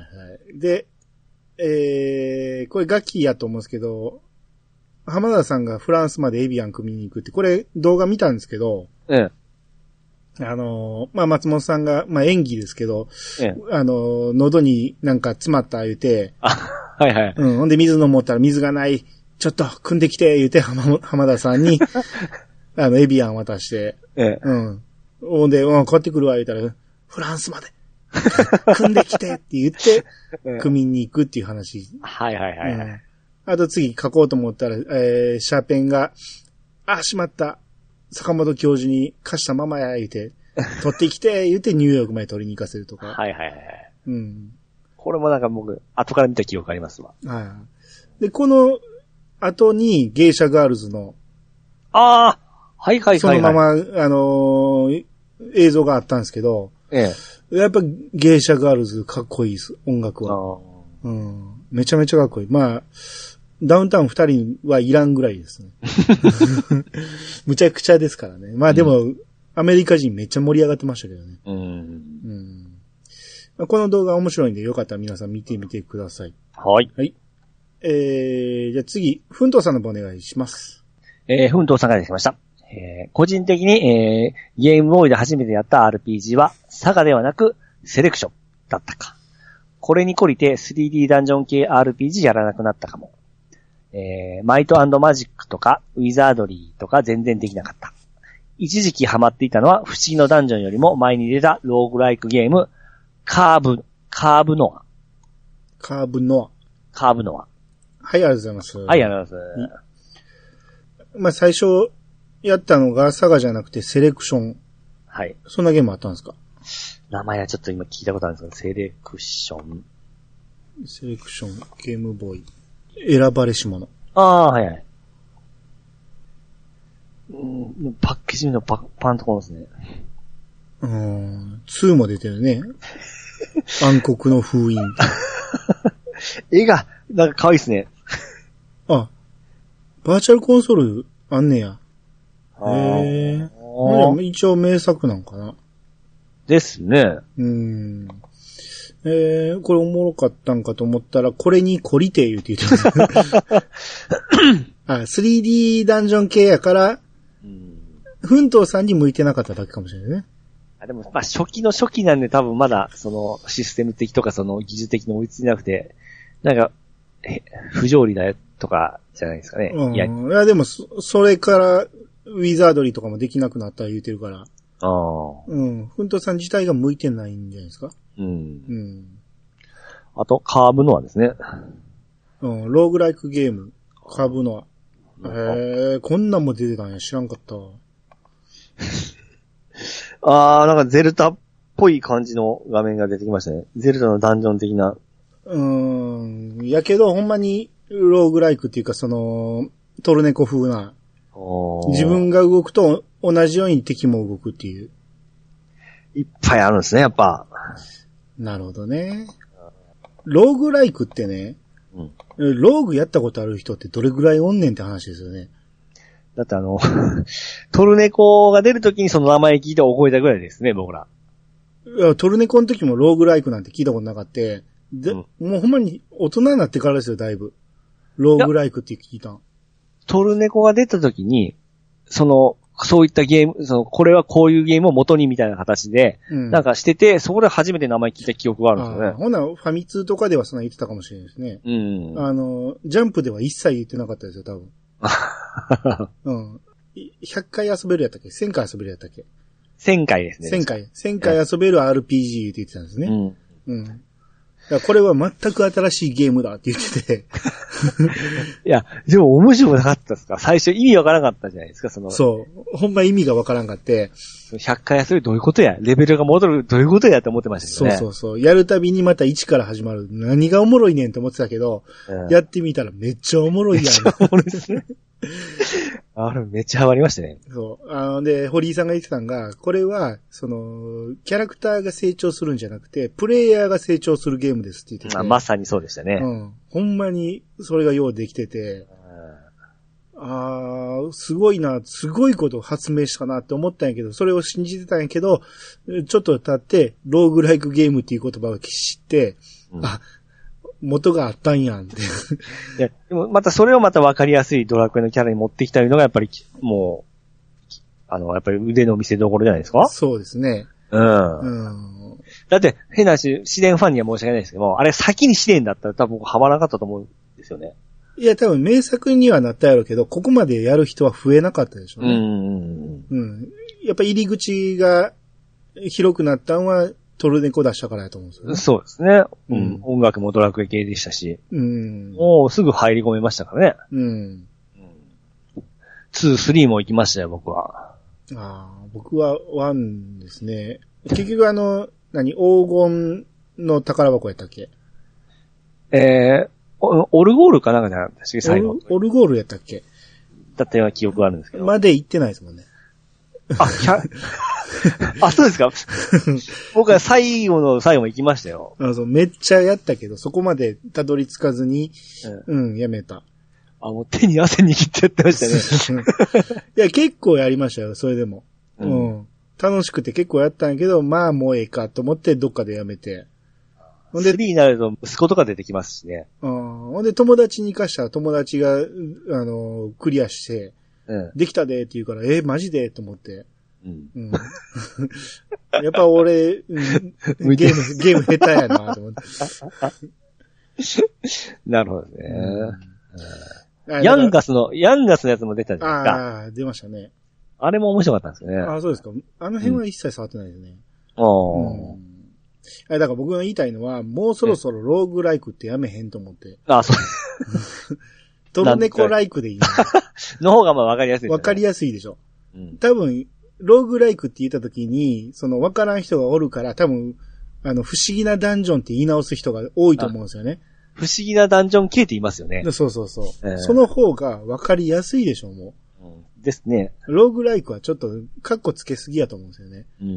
で、えー、これガッキーやと思うんですけど、浜田さんがフランスまでエビアン組みに行くって、これ動画見たんですけど、 ええ。 あのー、まあ、松本さんが、まあ、演技ですけど、 ええ、 あのー、喉になんか詰まった言うて、 あ、はいはい。 うん、ほんで水飲もうたら水がない、ちょっと組んできて言うて浜、浜田さんに、あの、エビアン渡して、 ええ、 うん。ほんで、うん、買ってくるわ言うたら、フランスまで、組んできてって言って、組みに行くっていう話。 はいはいはい、はい、うん。 あと次書こうと思ったら、えー、シャーペンが、あ、しまった。坂本教授に貸したままや、言うて、取ってきて、言うてニューヨークまで取りに行かせるとか。 はいはいはい。 うん。 これもなんか僕、後から見た記憶ありますわ。 はい。で、この後に芸者ガールズの、 ああはいはいはい、はい。 そのまま、あのー、映像があったんですけど、 ええ。 やっぱ芸者ガールズかっこいいです、音楽は。うん。めちゃめちゃかっこいい。まあ、ダウンタウン二人はいらんぐらいですね。むちゃくちゃですからね。まあでも、うん、アメリカ人めっちゃ盛り上がってましたけどね。うんうん、この動画面白いんでよかったら皆さん見てみてください。 はい。 はい。えー、じゃあ次、ふんとうさんの方お願いします。 えー、ふんとうさんからいただきました。えー、個人的に、えー、ゲームボーイで初めてやった アールピージー は、サガではなく、セレクションだったか。これに懲りて スリーディー ダンジョン系 アールピージー やらなくなったかも。えー、マイト&マジックとか、ウィザードリーとか全然できなかった。一時期ハマっていたのは、不思議のダンジョンよりも前に出たローグライクゲーム、カーブ、カーブノア。 カーブノア。 カーブノア。 はい、ありがとうございます。 はい、ありがとうございます。 まあ、最初やったのがサガじゃなくてセレクション。 はい。 そんなゲームあったんですか？ 名前はちょっと今聞いたことあるんですけど、セレクション。 セレクション、ゲームボーイ。選ばれし者。 ああ、はいはい。うん、パッケージのパパンところですね。 うーん、ツーも出てるね。暗黒の封印。 絵が、なんか可愛いですね。 あ、バーチャルコンソールあんねや。へえ。一応名作なんかな。 ですね。 うーん。 えー、これおもろかったんかと思ったら、これに懲りて言うて言ってた。あ、スリーディー ダンジョン系やから、うん、奮闘さんに向いてなかっただけかもしれないね。 あでも、まあ、初期の初期なんで多分まだ、その、システム的とかその技術的に追いついてなくて、なんか、不条理だよとか、じゃないですかね。 うん、いや、いやでもそ、それから、ウィザードリーとかもできなくなったら言うてるから。ああ。うん。奮闘さん自体が向いてないんじゃないですか。うん。うん。 あと、カーブノアですね。 うん、ローグライクゲーム。カーブノア。へえ、こんなんも出てたんや。知らんかった。 あー、なんかゼルタっぽい感じの画面が出てきましたね。ゼルタのダンジョン的な。 うーん。やけど、ほんまに、ローグライクっていうか、その、トルネコ風な。自分が動くと同じように敵も動くっていう。 いっぱいあるんですね、やっぱ。 なるほどね。ローグライクってね、うん、ローグやったことある人ってどれぐらいおんねんって話ですよね。 だってあの、トルネコが出るときにその名前聞いて覚えたぐらいですね、僕ら。 いや、トルネコの時もローグライクなんて聞いたことなかった。で、うん、もうほんまに大人になってからですよ、だいぶ。ローグライクって聞いたん。 トルネコが出たときに、その、そういったゲーム、その、これはこういうゲームを元にみたいな形で、うん、なんかしてて、そこで初めて名前聞いた記憶があるんですよね。 ほな、ファミ通とかではそんな言ってたかもしれないですね。うん。あの、ジャンプでは一切言ってなかったですよ、多分。うん。ひゃっかい遊べるやったっけ ?せん 回遊べるやったっけ ? せん 回ですね。 せんかい。せんかい遊べる アールピージー って言ってたんですね。うん。うん。だこれは全く新しいゲームだって言ってて。 いや、でも面白くなかったですか？最初意味わからなかったじゃないですか、その。 そう。ほんま意味がわからんかって。 ひゃっかい遊びどういうことや？レベルが戻るどういうことやって思ってましたけどね。 そうそうそう。やるたびにまたいちから始まる。何がおもろいねんって思ってたけど、うん、やってみたらめっちゃおもろいやん。めっちゃおもろいですね。 あれめっちゃハマりましたね。 そう。あの、で、堀井さんが言ってたのが、これは、その、キャラクターが成長するんじゃなくて、プレイヤーが成長するゲームですって言ってて。 まあ、まさにそうでしたね。 うん。ほんまに、それがようできてて、あー、すごいな、すごいことを発明したなって思ったんやけど、それを信じてたんやけど、ちょっと経って、ローグライクゲームっていう言葉を知って、うん、あ、元があったんやんって。いや、でもまたそれをまた分かりやすいドラクエのキャラに持ってきたいのがやっぱり、もう、あの、やっぱり腕の見せ所じゃないですか？ そうですね。うん。うん、 だって、変なし、試練ファンには申し訳ないですけども、あれ先に試練だったら多分僕ハマらなかったと思うんですよね。 いや、多分名作にはなったやろうけど、ここまでやる人は増えなかったでしょうね。うん。うん。やっぱ入り口が広くなったんは、トルネコ出したからやと思うんですよね。 そうですね。うん。音楽もドラクエ系でしたし。うん。もうすぐ入り込めましたからね。うん。に、さんも行きましたよ、僕は。 ああ、僕はいちですね。結局あの、何、黄金の宝箱やったっけ？ えー、オルゴールかなんかじゃなかったし、最後。 オルゴールやったっけ？ だったような記憶があるんですけど。 まで行ってないですもんね。 あ、ひゃ、あ、そうですか。僕は最後の最後も行きましたよ。 あそうめっちゃやったけど、そこまでたどり着かずに、うん、うん、やめた。 あ、もう手に汗握ってやってましたね。 いや、結構やりましたよ、それでも。うん。うん、楽しくて結構やったんやけど、まあもうええかと思ってどっかでやめて。 ほんで、スリーになると息子とか出てきますしね。 うん。ほんで友達に貸したら友達が、あの、クリアして、うん、できたでって言うから、えー、マジでと思って。うんうん、やっぱ俺、うん、ゲーム、ゲーム下手やなと思って。 なるほどね、うん。ヤンガスの、ヤンガスのやつも出たじゃないですか。 ああ、出ましたね。 あれも面白かったんですよね。 ああ、そうですか。あの辺は一切触ってないですね。うん。うんだから僕が言いたいのは、もうそろそろローグライクってやめへんと思って。 ああ、そう。 トルネコライクでいいの方がまあわかりやすい、ね。 わかりやすいでしょ。うん、多分、ローグライクって言った時に、そのわからん人がおるから、多分、あの、不思議なダンジョンって言い直す人が多いと思うんですよね。 不思議なダンジョン系って言いますよね。 そうそうそう。えー、その方がわかりやすいでしょ、もう。 うん、ですね。 ローグライクはちょっと、カッコつけすぎやと思うんですよね。うん。うん。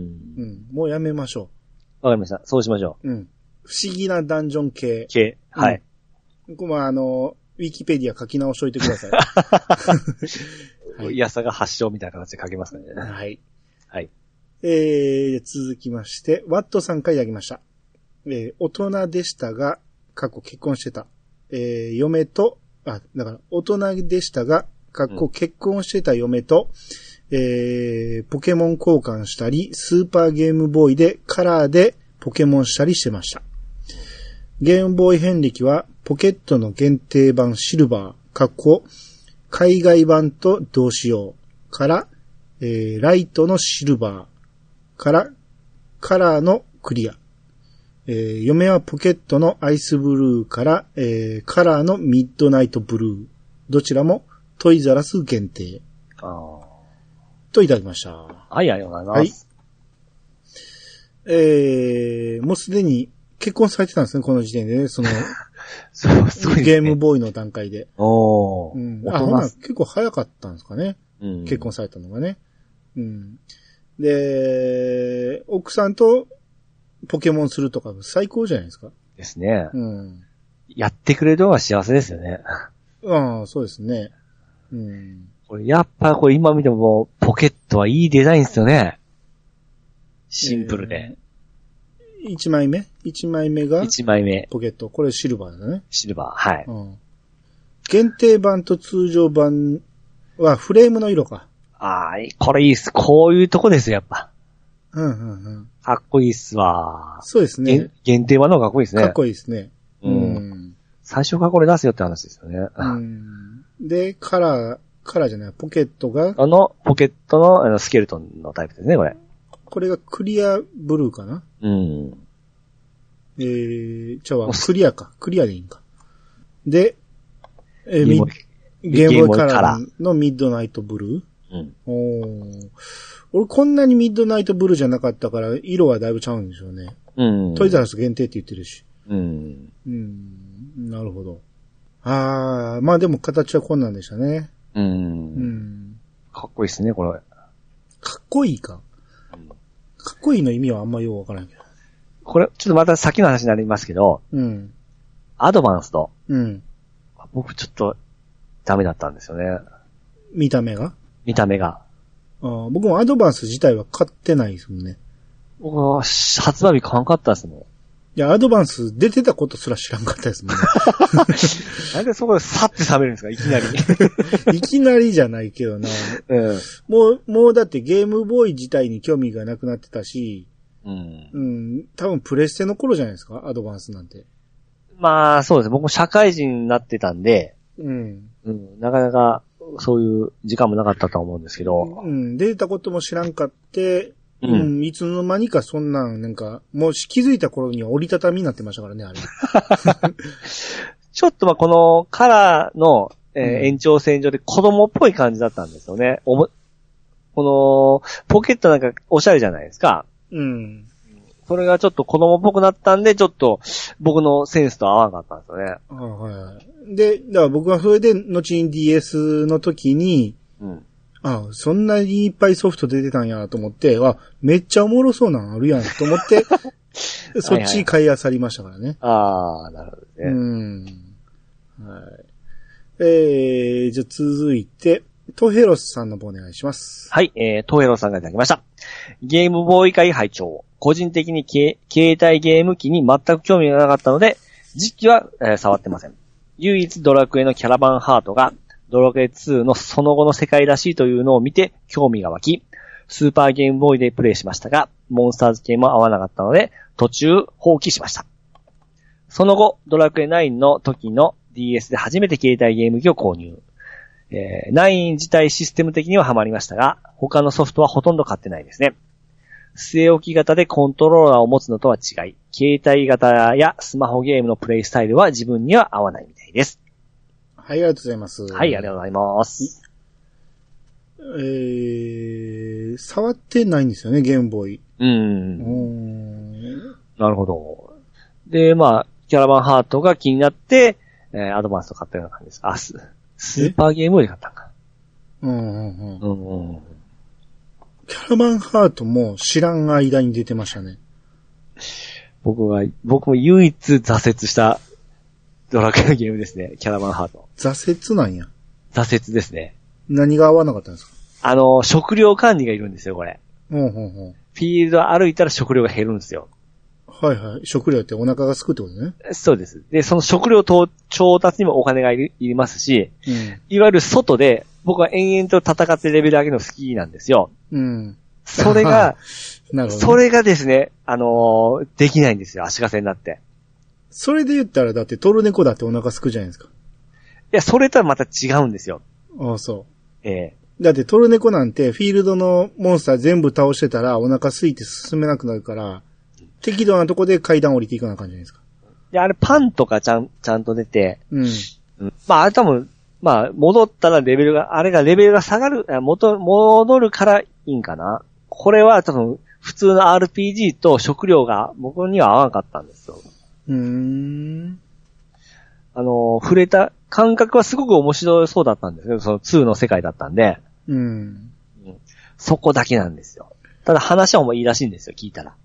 もうやめましょう。わかりました。そうしましょう。うん。不思議なダンジョン系。 系。はい。 うん、ここもあの、ウィキペディア書き直しといてください。 はい。イヤサが発祥みたいな形で書けますからね。 はい。 はい。 えー、続きまして、ワットさんからいただきました。 えー、大人でしたが、過去結婚してた。えー、嫁と、あ、だから、大人でしたが、過去結婚してた嫁と、うん、えー、ポケモン交換したり、スーパーゲームボーイでカラーでポケモンしたりしてました。ゲームボーイ遍歴は、ポケットの限定版シルバー、過去、海外版と同仕様から、えー、ライトのシルバーから、カラーのクリア。えー、嫁はポケットのアイスブルーから、えー、カラーのミッドナイトブルー。どちらもトイザラス限定。あといただきました。 はい、ありがとうございます。 はい。えー、もうすでに結婚されてたんですね、この時点でね、その、 そうすごいですね、 ゲームボーイの段階で。 おー。 うん、あ、ほな、結構早かったんですかね。 うん、 結婚されたのがね。うん。で、奥さんとポケモンするとか最高じゃないですか。 ですね。 うん。 やってくれるのが幸せですよね。 ああ、そうですね。うん。 これやっぱこれ今見てもポケットはいいデザインですよね。シンプルで。 えー、いちまいめ ?いち 枚目がいちまいめ。 ポケット。これシルバーだね。 シルバー、はい。 うん、限定版と通常版はフレームの色か。 ああ、これいいっす。こういうとこですよ、やっぱ。 うんうんうん。 かっこいいっすわ。 そうですね。 限定版の方がかっこいいですね。 かっこいいですね。 うん。うん、最初からこれ出すよって話ですよね。 うん。で、カラー、カラーじゃない、ポケットが。 あの、ポケットのあのスケルトンのタイプですね、これ。 これがクリアブルーかな。 うん。 えー、じゃあ、クリアか。クリアでいいんか。で、えー、ミゲームボーイカラーのミッドナイトブルー。 うん。 おー。俺こんなにミッドナイトブルーじゃなかったから、色はだいぶちゃうんでしょうね。 うん。 トイザラス限定って言ってるし。 うん。 うん。なるほど。あー、まあでも形はこんなんでしたね。 うん。うん。かっこいいっすね、これ。 かっこいいか。うん、かっこいいの意味はあんまようわからんけど。 これ、ちょっとまた先の話になりますけど。 うん。 アドバンスト。 うん。 僕ちょっと、ダメだったんですよね。 見た目が見た目が。 あ僕もアドバンス自体は買ってないですもんね。 僕は発売日買わんかったですもん。 いや、アドバンス出てたことすら知らんかったですもんね。 なんでそこでサッて冷めるんですかいきなり。 いきなりじゃないけどな。うん、もう、もうだってゲームボーイ自体に興味がなくなってたし、うん。うん。多分プレステの頃じゃないですかアドバンスなんて。 まあ、そうです。僕も社会人になってたんで、 うん。 うん。なかなか、そういう時間もなかったと思うんですけど。 うん。出たことも知らんかって、うん、うん。いつの間にかそんなん、なんか、もう気づいた頃には折りたたみになってましたからね、あれ。 ちょっとまあこのカラーの、えーうん、延長線上で子供っぽい感じだったんですよね。おもこの、ポケットなんかおしゃれじゃないですか。 うん。 それがちょっと子供っぽくなったんで、ちょっと僕のセンスと合わなかったんですよね。 あはい。で、だから僕はそれで、後に ディーエス の時に、うん、あそんなにいっぱいソフト出てたんやと思って、あ、めっちゃおもろそうなのあるやんと思って、そっち買い漁りましたからね。 ああ、なるほどね。 うん。はい。えー、じゃあ続いて、トヘロスさんの方お願いします。 はい、えー、トヘロスさんがいただきました。ゲームボーイ会拝聴。個人的にけ携帯ゲーム機に全く興味がなかったので、実機は、えー、触ってません。唯一ドラクエのキャラバンハートが、ドラクエツーのその後の世界らしいというのを見て興味が湧き、スーパーゲームボーイでプレイしましたが、モンスターズ系も合わなかったので、途中放棄しました。その後、ドラクエナインの時の ディーエス で初めて携帯ゲーム機を購入。えー、ナイン自体システム的にはハマりましたが、他のソフトはほとんど買ってないですね。据え置き型でコントローラーを持つのとは違い、携帯型やスマホゲームのプレイスタイルは自分には合わないみたいです。 はい、ありがとうございます。 はい、ありがとうございます。 えー、触ってないんですよね、ゲームボーイ。 うーん。うーんなるほど。で、まあ、キャラバンハートが気になって、えー、アドバンスを買ったような感じです。あ、ス、スーパーゲームボーイで買ったんか。 うんうんうん。 うんうん。 キャラバンハートも知らん間に出てましたね。 僕は、僕も唯一挫折したドラクエのゲームですね。キャラバンハート。 挫折なんや。 挫折ですね。 何が合わなかったんですか？ あの、食料管理がいるんですよ、これ。 ほうほうほう。 フィールド歩いたら食料が減るんですよ。 はいはい。食料ってお腹が空くってことね。 そうです。で、その食料と調達にもお金がいりいりますし、 うん、 いわゆる外で僕は延々と戦ってレベル上げるの好きなんですよ。 うん。 それが、 なるほどね、 それがですね、あのー、できないんですよ、足かせになって。 それで言ったらだってトルネコだってお腹空くじゃないですか。 いや、それとはまた違うんですよ。 ああ、そう。 ええー。 だってトルネコなんてフィールドのモンスター全部倒してたらお腹空いて進めなくなるから、適度なとこで階段降りていかな感じじゃないですか。 いや、あれパンとかちゃん、ちゃんと出て、 うん。 うん、まあ、あれ多分、まあ、戻ったらレベルが、あれがレベルが下がる、元、戻るからいいんかな。これは多分、普通の アールピージー と食料が僕には合わなかったんですよ。 うーん。 あの、触れた感覚はすごく面白そうだったんですけど、そのにの世界だったんで。 うん。 うん、そこだけなんですよ。ただ話はもういいらしいんですよ、聞いたら。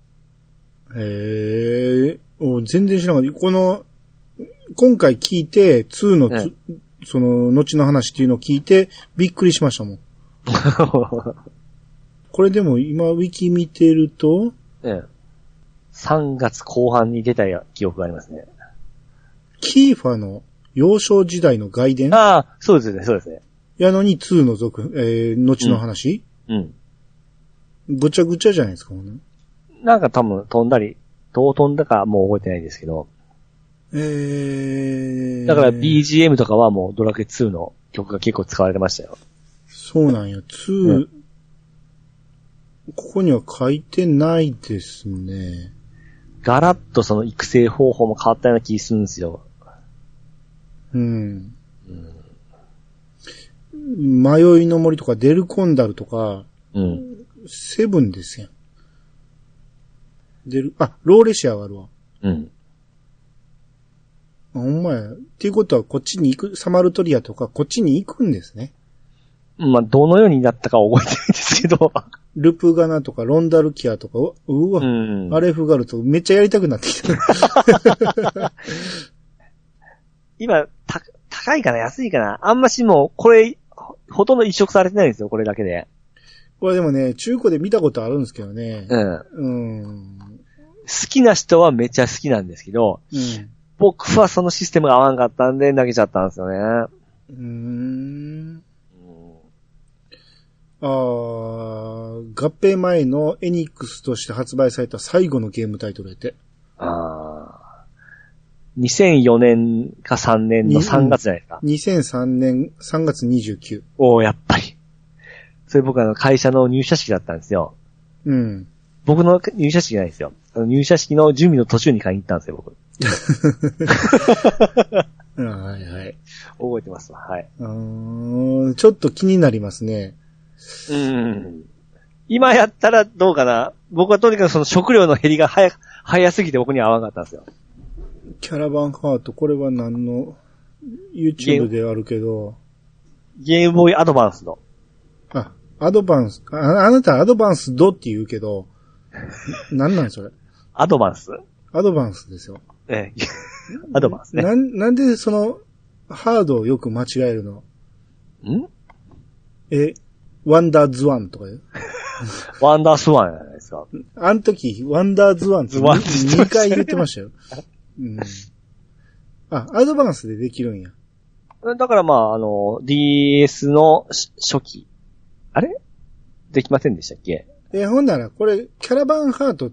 へえ、お全然知らなかった。この、今回聞いて、にの、うん、その、後の話っていうのを聞いて、びっくりしましたもん。これでも今、ウィキ見てると、 ええ、さんがつこう半に出た記憶がありますね。 キーファの幼少時代の外伝？ ああ、そうですね、そうですね。 やのににの続、えー、後の話、うん、うん。ぐちゃぐちゃじゃないですか、ね、 なんか多分飛んだり、どう飛んだかもう覚えてないですけど。 えー。 だから ビージーエム とかはもうドラクエにの曲が結構使われてましたよ。 そうなんや、に、うん、ここには書いてないですね。 ガラッとその育成方法も変わったような気するんですよ。 うん。うん、迷いの森とかデルコンダルとか、うん、セブンですやん。デル、あ、ローレシアがあるわ。うん。あ、ほんまや。っていうことはこっちに行く、サマルトリアとかこっちに行くんですね。 まあ、どのようになったかは覚えてないですけど。 ルプガナとかロンダルキアとか、うわ、うん、アレフガルとめっちゃやりたくなってきた。 今、た、高いかな安いかなあんましもう、これ、ほとんど移植されてないんですよ、これだけで。 これでもね、中古で見たことあるんですけどね。うん。うん、 好きな人はめっちゃ好きなんですけど、うん、僕はそのシステムが合わんかったんで投げちゃったんですよね。うーん。 あー、合併前のエニックスとして発売された最後のゲームタイトルやって。あー。にせんよねんかさんねんのさんがつじゃないですか。 にせんさんねんさんがつにじゅうく。 おー、やっぱり。それ僕あの会社の入社式だったんですよ。うん。僕の入社式じゃないですよ。入社式の準備の途中に買いに行ったんですよ、僕。 はいはい。 覚えてますわ、はい。 うーん、ちょっと気になりますね。 うん。今やったらどうかな。僕はとにかくその食料の減りが早、早すぎて僕には合わなかったんですよ。 キャラバンハート、これは何の YouTube であるけど。 ゲームボーイアドバンスの。 あ、アドバンス、あ、あなたアドバンスドって言うけど、何なんそれ。 アドバンスアドバンスですよ。 ええ。アドバンスね。 なん、なんでその、ハードをよく間違えるの？んえ、ワンダーズワンとかよ。 ワンダースワンじゃないですか。 あの時、ワンダーズワンってにかい言ってましたよ。うん、あ、アドバンスでできるんや。 だからまあ、あの、ディーエス の初期。あれできませんでしたっけ？ え、ほんなら、これ、キャラバンハートって、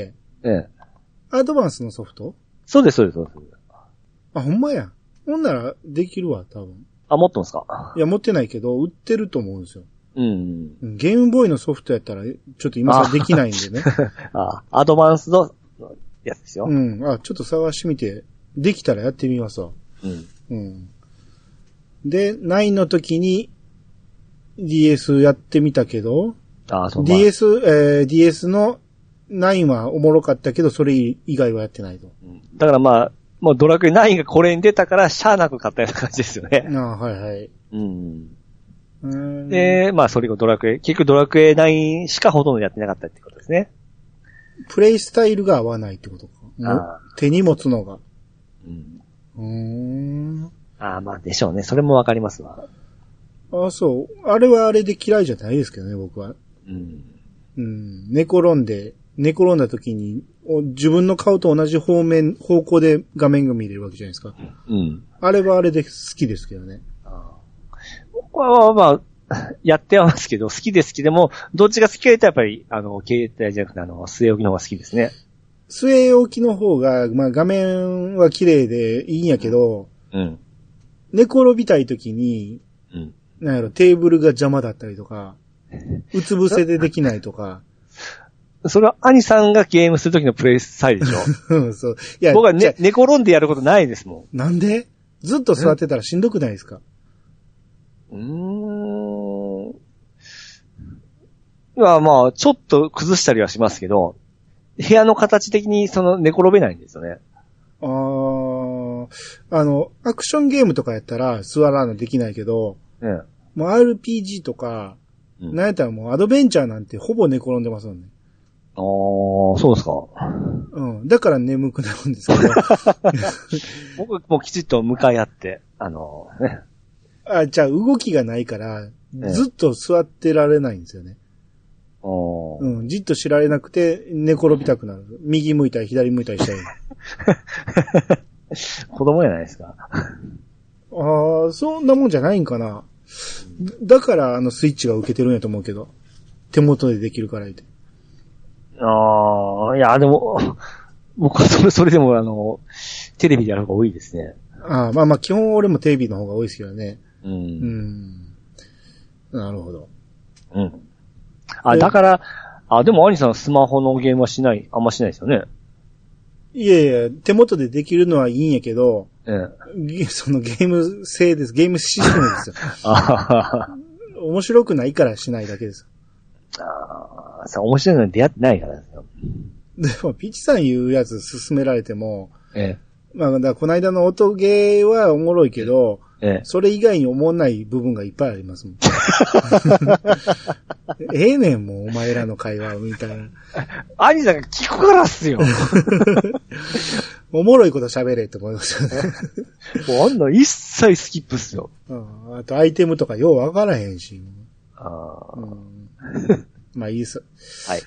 ええ。アドバンスのソフト？ そうです、そうです、そうです。 あ、ほんまや。ほんなら、できるわ、多分。 あ、持ってますか？ いや、持ってないけど、売ってると思うんですよ。 うん。 ゲームボーイのソフトやったら、ちょっと今さできないんでね。 ああ、アドバンスのやつですよ。 うん。あ、ちょっと探してみて、できたらやってみますわ。うん。うん。で、ナインの時に ディーエス やってみたけど、 ああ、そうディーエス、えー、ディーエス のナインはおもろかったけど、それ以外はやってないと。 うん、だからまあ、もうドラクエナインがこれに出たから、シャーなく買ったような感じですよね。 ああ、はいはい。うん。 で、まあ、それがドラクエ、結局ドラクエナインしかほとんどやってなかったってことですね。 プレイスタイルが合わないってことか。あ手に持つのが。うん。うーん。 ああ、まあでしょうね。それもわかりますわ。 ああ、そう。あれはあれで嫌いじゃないですけどね、僕は。うん。うん。寝転んで寝転んだ時に、自分の顔と同じ方面、方向で画面が見れるわけじゃないですか。 うん。 あれはあれで好きですけどね。 僕はまあ、やってはますけど、好きで好きでも、どっちが好きか言ったらやっぱり、あの、携帯じゃなくて、あの、据え置きの方が好きですね。 据え置きの方が、まあ画面は綺麗でいいんやけど、 うん。 寝転びたい時に、うん。なんやろ、テーブルが邪魔だったりとか、うつ伏せでできないとか。 それは兄さんがゲームする時のプレイスタイルでしょうん、そう。いや、 僕は、ね、寝転んでやることないですもん。なんでずっと座ってたらしんどくないですか？ うーん。まあまあ、ちょっと崩したりはしますけど、部屋の形的にその寝転べないんですよね。 あー、あの、アクションゲームとかやったら座らないできないけど、うん、もう アールピージー とか、うん、なんやったらもうアドベンチャーなんてほぼ寝転んでますもんね。 あー、そうですか。 うん。だから眠くなるんですけど。 僕もきちっと向かい合って、あの、ね。 あ、じゃあ動きがないから、ずっと座ってられないんですよね。うん、うん。じっと知られなくて寝転びたくなる。右向いたり左向いたりしたい。 子供じゃないですか。 ああ、そんなもんじゃないんかな。だからあのスイッチが受けてるんやと思うけど。手元でできるから言って。 ああ、いや、でも、僕はそれ、それでもあの、テレビでやる方が多いですね。 ああ、まあまあ基本俺もテレビの方が多いですけどね。 うん。うん。 なるほど。 うん。あ、だから、あ、でも兄さんスマホのゲームはしない、あんましないですよね。 いやいや、手元でできるのはいいんやけど、ええ、そのゲーム性です。ゲームシステムですよ。あ面白くないからしないだけです。 ああ、さ、面白いのに出会ってないからですよ。 でも、ピチさん言うやつ勧められても、 ええ。まあ、だからこの間の音ゲーはおもろいけど、ええ、それ以外に思わない部分がいっぱいありますもん。ええねん、もうお前らの会話みたいな。 兄さんが聞くからっすよ。 おもろいこと喋れって思いますよね。 もうあんな一切スキップっすよ。 あ, あとアイテムとかようわからへんし。あうん、まあいいです。 はい。